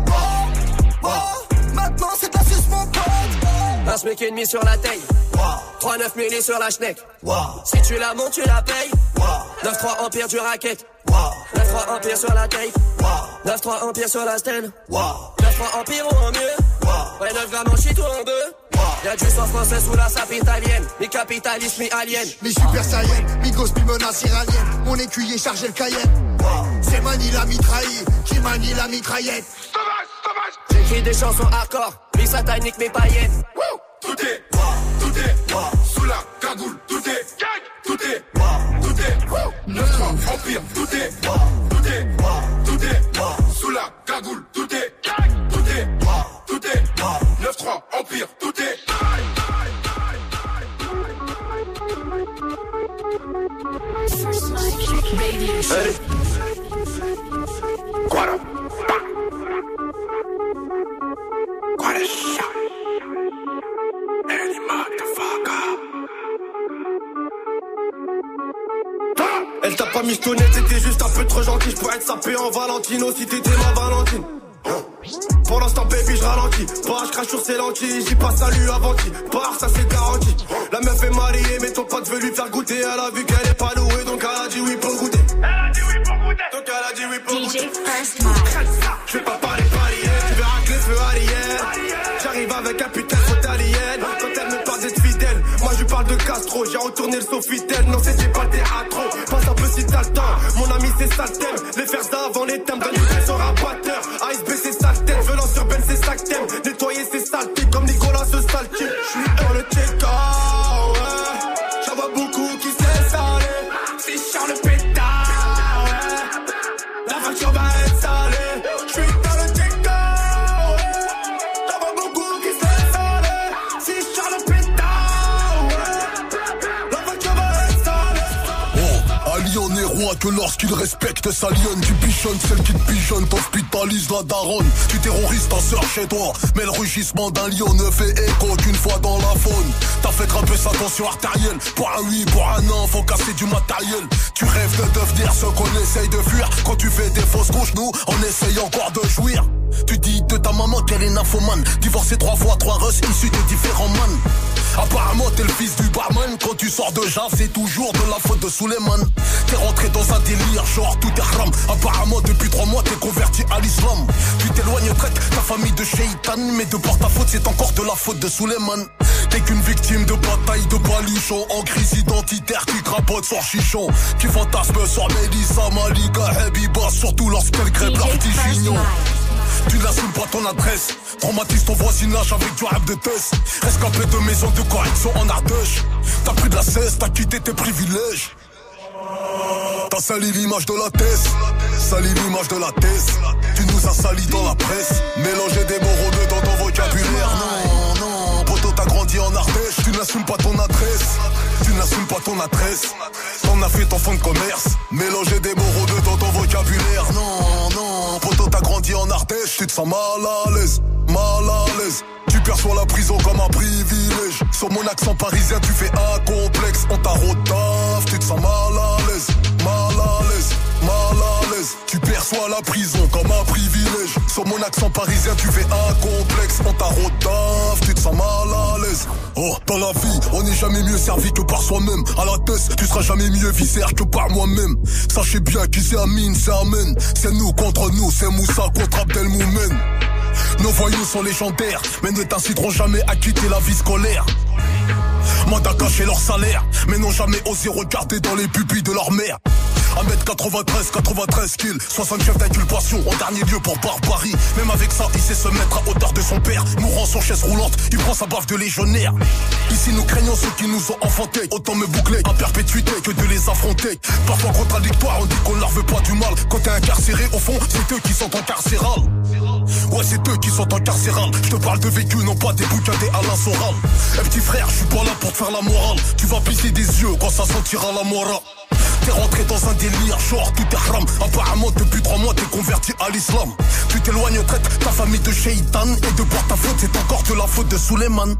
Oh, oh, maintenant c'est ta suce, mon pote. Un smic et demi sur la taille. trois neuf milli sur la schneck. Si tu la montes, tu la payes. neuf trois empire du racket. neuf trois empire sur la tape. neuf trois empire sur la stand. neuf trois empire ou en mieux. Ouais, neuf grammes en shit ou en deux. Y'a du sang français sous la sape italienne. Mi capitaliste, mi alien. Mi super saiyan, mi gosse, mi menace iranienne. Mon écuyer chargé le Cayenne. C'est Mani la mitraille, qui manie la mitraillette. J'écris des chansons hardcore, mi satanique, mi païenne. Tout est, tout est, sous la cagoule, tout est, tout est, tout est, neuf trois empire, tout est, tout est, tout est, sous la cagoule, tout est, tout est, tout est, neuf trois empire, tout est. Radio Show. Hey. Guarda, guarda, Eddie motherfucker. Elle t'a pas mistonné, t'étais juste un peu trop gentil. J'pourrais te saper en Valentino si t'étais ma Valentine. Pour l'instant baby je ralentis. Bah je crache sur ses lentilles. J'y passe salut avant qu'il part, ça c'est garanti. La meuf est mariée mais ton pote veut lui faire goûter. Elle a vu qu'elle est pas louée donc elle a dit oui pour goûter. Elle a dit oui pour goûter. Donc elle a dit oui pour goûter. Je vais pas parler parier. Tu verras que les feux arrière. J'arrive avec un putain de faute alien. Quand elle me parle d'être fidèle, moi je lui parle de Castro. J'ai retourné le Sofitel. Non c'était pas le théâtre. Passe un peu si t'as le temps. Mon ami c'est ça le thème. Les fers d'avant les thèmes. Donne une sur un batteur. A S B c'est ça le thème. Velant sur Ben c'est ça que t'aimes. Nettoyer c'est saleté comme Nicolas ce sale type. J'suis dans le check-out, ouais. J'en vois beaucoup qui se laissent aller. C'est Charles le pétard, ouais. La voiture va être salée. J'suis dans le check-out, ouais. J'en vois beaucoup qui se laissent aller. C'est Charles le pétard, ouais. La voiture va être salée. Oh, un lion n'est roi que lorsqu'il respecte sa lionne. Tu pigeonnes celle qui te pigeonne, t'hospitalise la daronne. Tu terrorises ta sœur chez toi, mais le rugissement d'un lion ne fait écho qu'une fois dans la faune. T'as fait grimper sa tension artérielle. Pour un oui, pour un non, faut casser du matériel. Tu rêves de devenir ce qu'on essaye de fuir. Quand tu fais des fausses couches, nous, on essaye encore de jouir. Tu dis de ta maman qu'elle est nymphomane. Divorcée trois fois, trois russes issus de différents man. Apparemment t'es le fils du barman. Quand tu sors de Java, c'est toujours de la faute de Suleiman. T'es rentré dans un délire, genre tout est haram. Apparemment depuis trois mois t'es converti à l'islam. Tu t'éloignes traite ta famille de Shaitan. Mais de par ta faute c'est encore de la faute de Suleiman. T'es qu'une victime de bataille de baluchon. En crise identitaire qui crapote sur chichon. Qui fantasme sur Mélissa, Malika, Habiba. Surtout lorsqu'elle crève leur petit chignon. Tu n'assumes pas ton adresse. Traumatise ton voisinage avec du rap de test. Rescapé de maison de correction en Ardèche. T'as pris de la cesse, t'as quitté tes privilèges. T'as sali l'image de la thèse. Sali l'image de la thèse. Tu nous as sali dans la presse. Mélanger des mots rebeux dans ton vocabulaire. Non, non, poto t'as grandi en Ardèche. Tu n'assumes pas ton adresse. Tu pas ton adresse. T'en as fait ton fond de commerce. Mélanger des mots rebeux dans ton vocabulaire. Non, non, poto t'as grandi en Ardèche. Tu te sens mal à l'aise, mal à l'aise. Tu perçois la prison comme un privilège. Sur mon accent parisien tu fais un complexe. On t'a retaf, tu te sens mal à l'aise, mal à l'aise, mal à l'aise. Tu perçois la prison comme un privilège. Sur mon accent parisien tu fais un complexe. On t'a retaf, tu te sens mal à l'aise. Oh, dans la vie, on n'est jamais mieux servi que par soi-même. À la tête, tu seras jamais mieux viscère que par moi-même. Sachez bien qui c'est Amine, c'est Amen. C'est nous contre nous, c'est Moussa contre Abdelmoumen. Nos voyous sont légendaires, mais ne t'inciteront jamais à quitter la vie scolaire. Mandat caché leur salaire, mais n'ont jamais osé regarder dans les pupilles de leur mère. un mètre quatre-vingt-treize, quatre-vingt-treize kills, soixante chefs d'inculpation en dernier lieu pour barbarie. Même avec ça, il sait se mettre à hauteur de son père. Mourant sur chaise roulante, il prend sa baffe de légionnaire. Ici nous craignons ceux qui nous ont enfantés. Autant me boucler à perpétuité que de les affronter. Parfois contradictoire, on dit qu'on leur veut pas du mal. Quand t'es incarcéré, au fond, c'est eux qui sont incarcérales. Ouais, c'est eux qui sont incarcérales. Je te parle de vécu, non pas des bouquins des Alain Soral. Eh petit frère, je suis pas là pour te faire la morale. Tu vas pisser des yeux quand ça sentira la morale. T'es rentré dans un délire, genre tout est haram. Apparemment depuis trois mois t'es converti à l'islam. Tu t'éloignes, traite ta famille de shaitan. Et de par ta faute, c'est encore de la faute de Suleiman.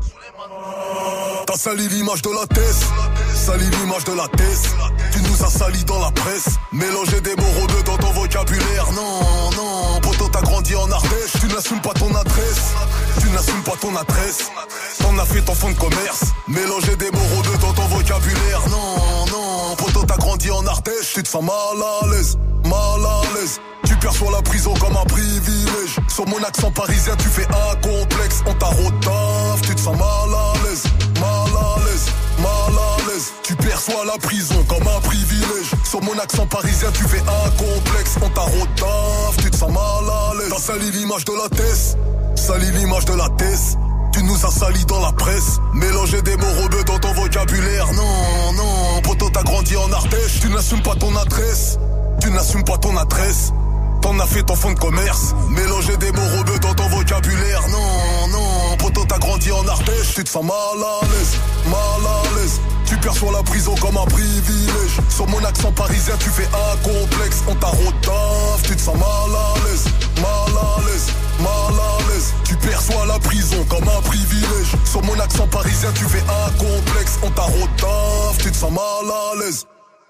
T'as sali l'image de la thèse, sali l'image de la thèse. Tu nous as sali dans la presse. Mélanger des mots rebeux dans ton vocabulaire. Non, non, poto t'as grandi en Ardèche. Tu n'assumes pas ton adresse, tu n'assumes pas ton adresse. T'en as fait ton fond de commerce. Mélanger des mots rebeux dans ton vocabulaire. Non, non, poto t'as grandi en Ardèche. Tu te sens mal à l'aise, mal à l'aise. Tu perçois la prison comme un privilège. Sur mon accent parisien tu fais un complexe. On t'a retaf, tu te sens mal à l'aise, mal à l'aise, mal à l'aise. Tu perçois la prison comme un privilège. Sur mon accent parisien tu fais un complexe. On t'a retaf, tu te sens mal à l'aise. T'as sali l'image de la thèse, sali l'image de la thèse. Tu nous as sali dans la presse. Mélanger des mots rebeux dans ton vocabulaire. Non, non, poto t'as grandi en Ardèche. Tu n'assumes pas ton adresse, tu n'assumes pas ton adresse. T'en as fait ton fond de commerce. Mélanger des mots rebeux dans ton vocabulaire. Non, non, poto t'as grandi en Ardèche. Tu te sens mal à l'aise, mal à l'aise. Tu perçois la prison comme un privilège. Sur mon accent parisien tu fais un complexe. On t'a retaf, tu te sens mal à l'aise, mal à l'aise, mal à l'aise. Tu perçois la prison comme un privilège. Sur mon accent parisien tu fais un complexe. On t'a retaf, tu te sens mal à l'aise.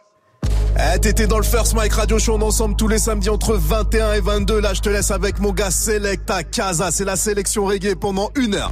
Eh, t'étais dans le First Mike Radio Show, on est ensemble tous les samedis entre vingt et un et vingt-deux. Là, je te laisse avec mon gars Select à Casa. C'est la sélection reggae pendant une heure.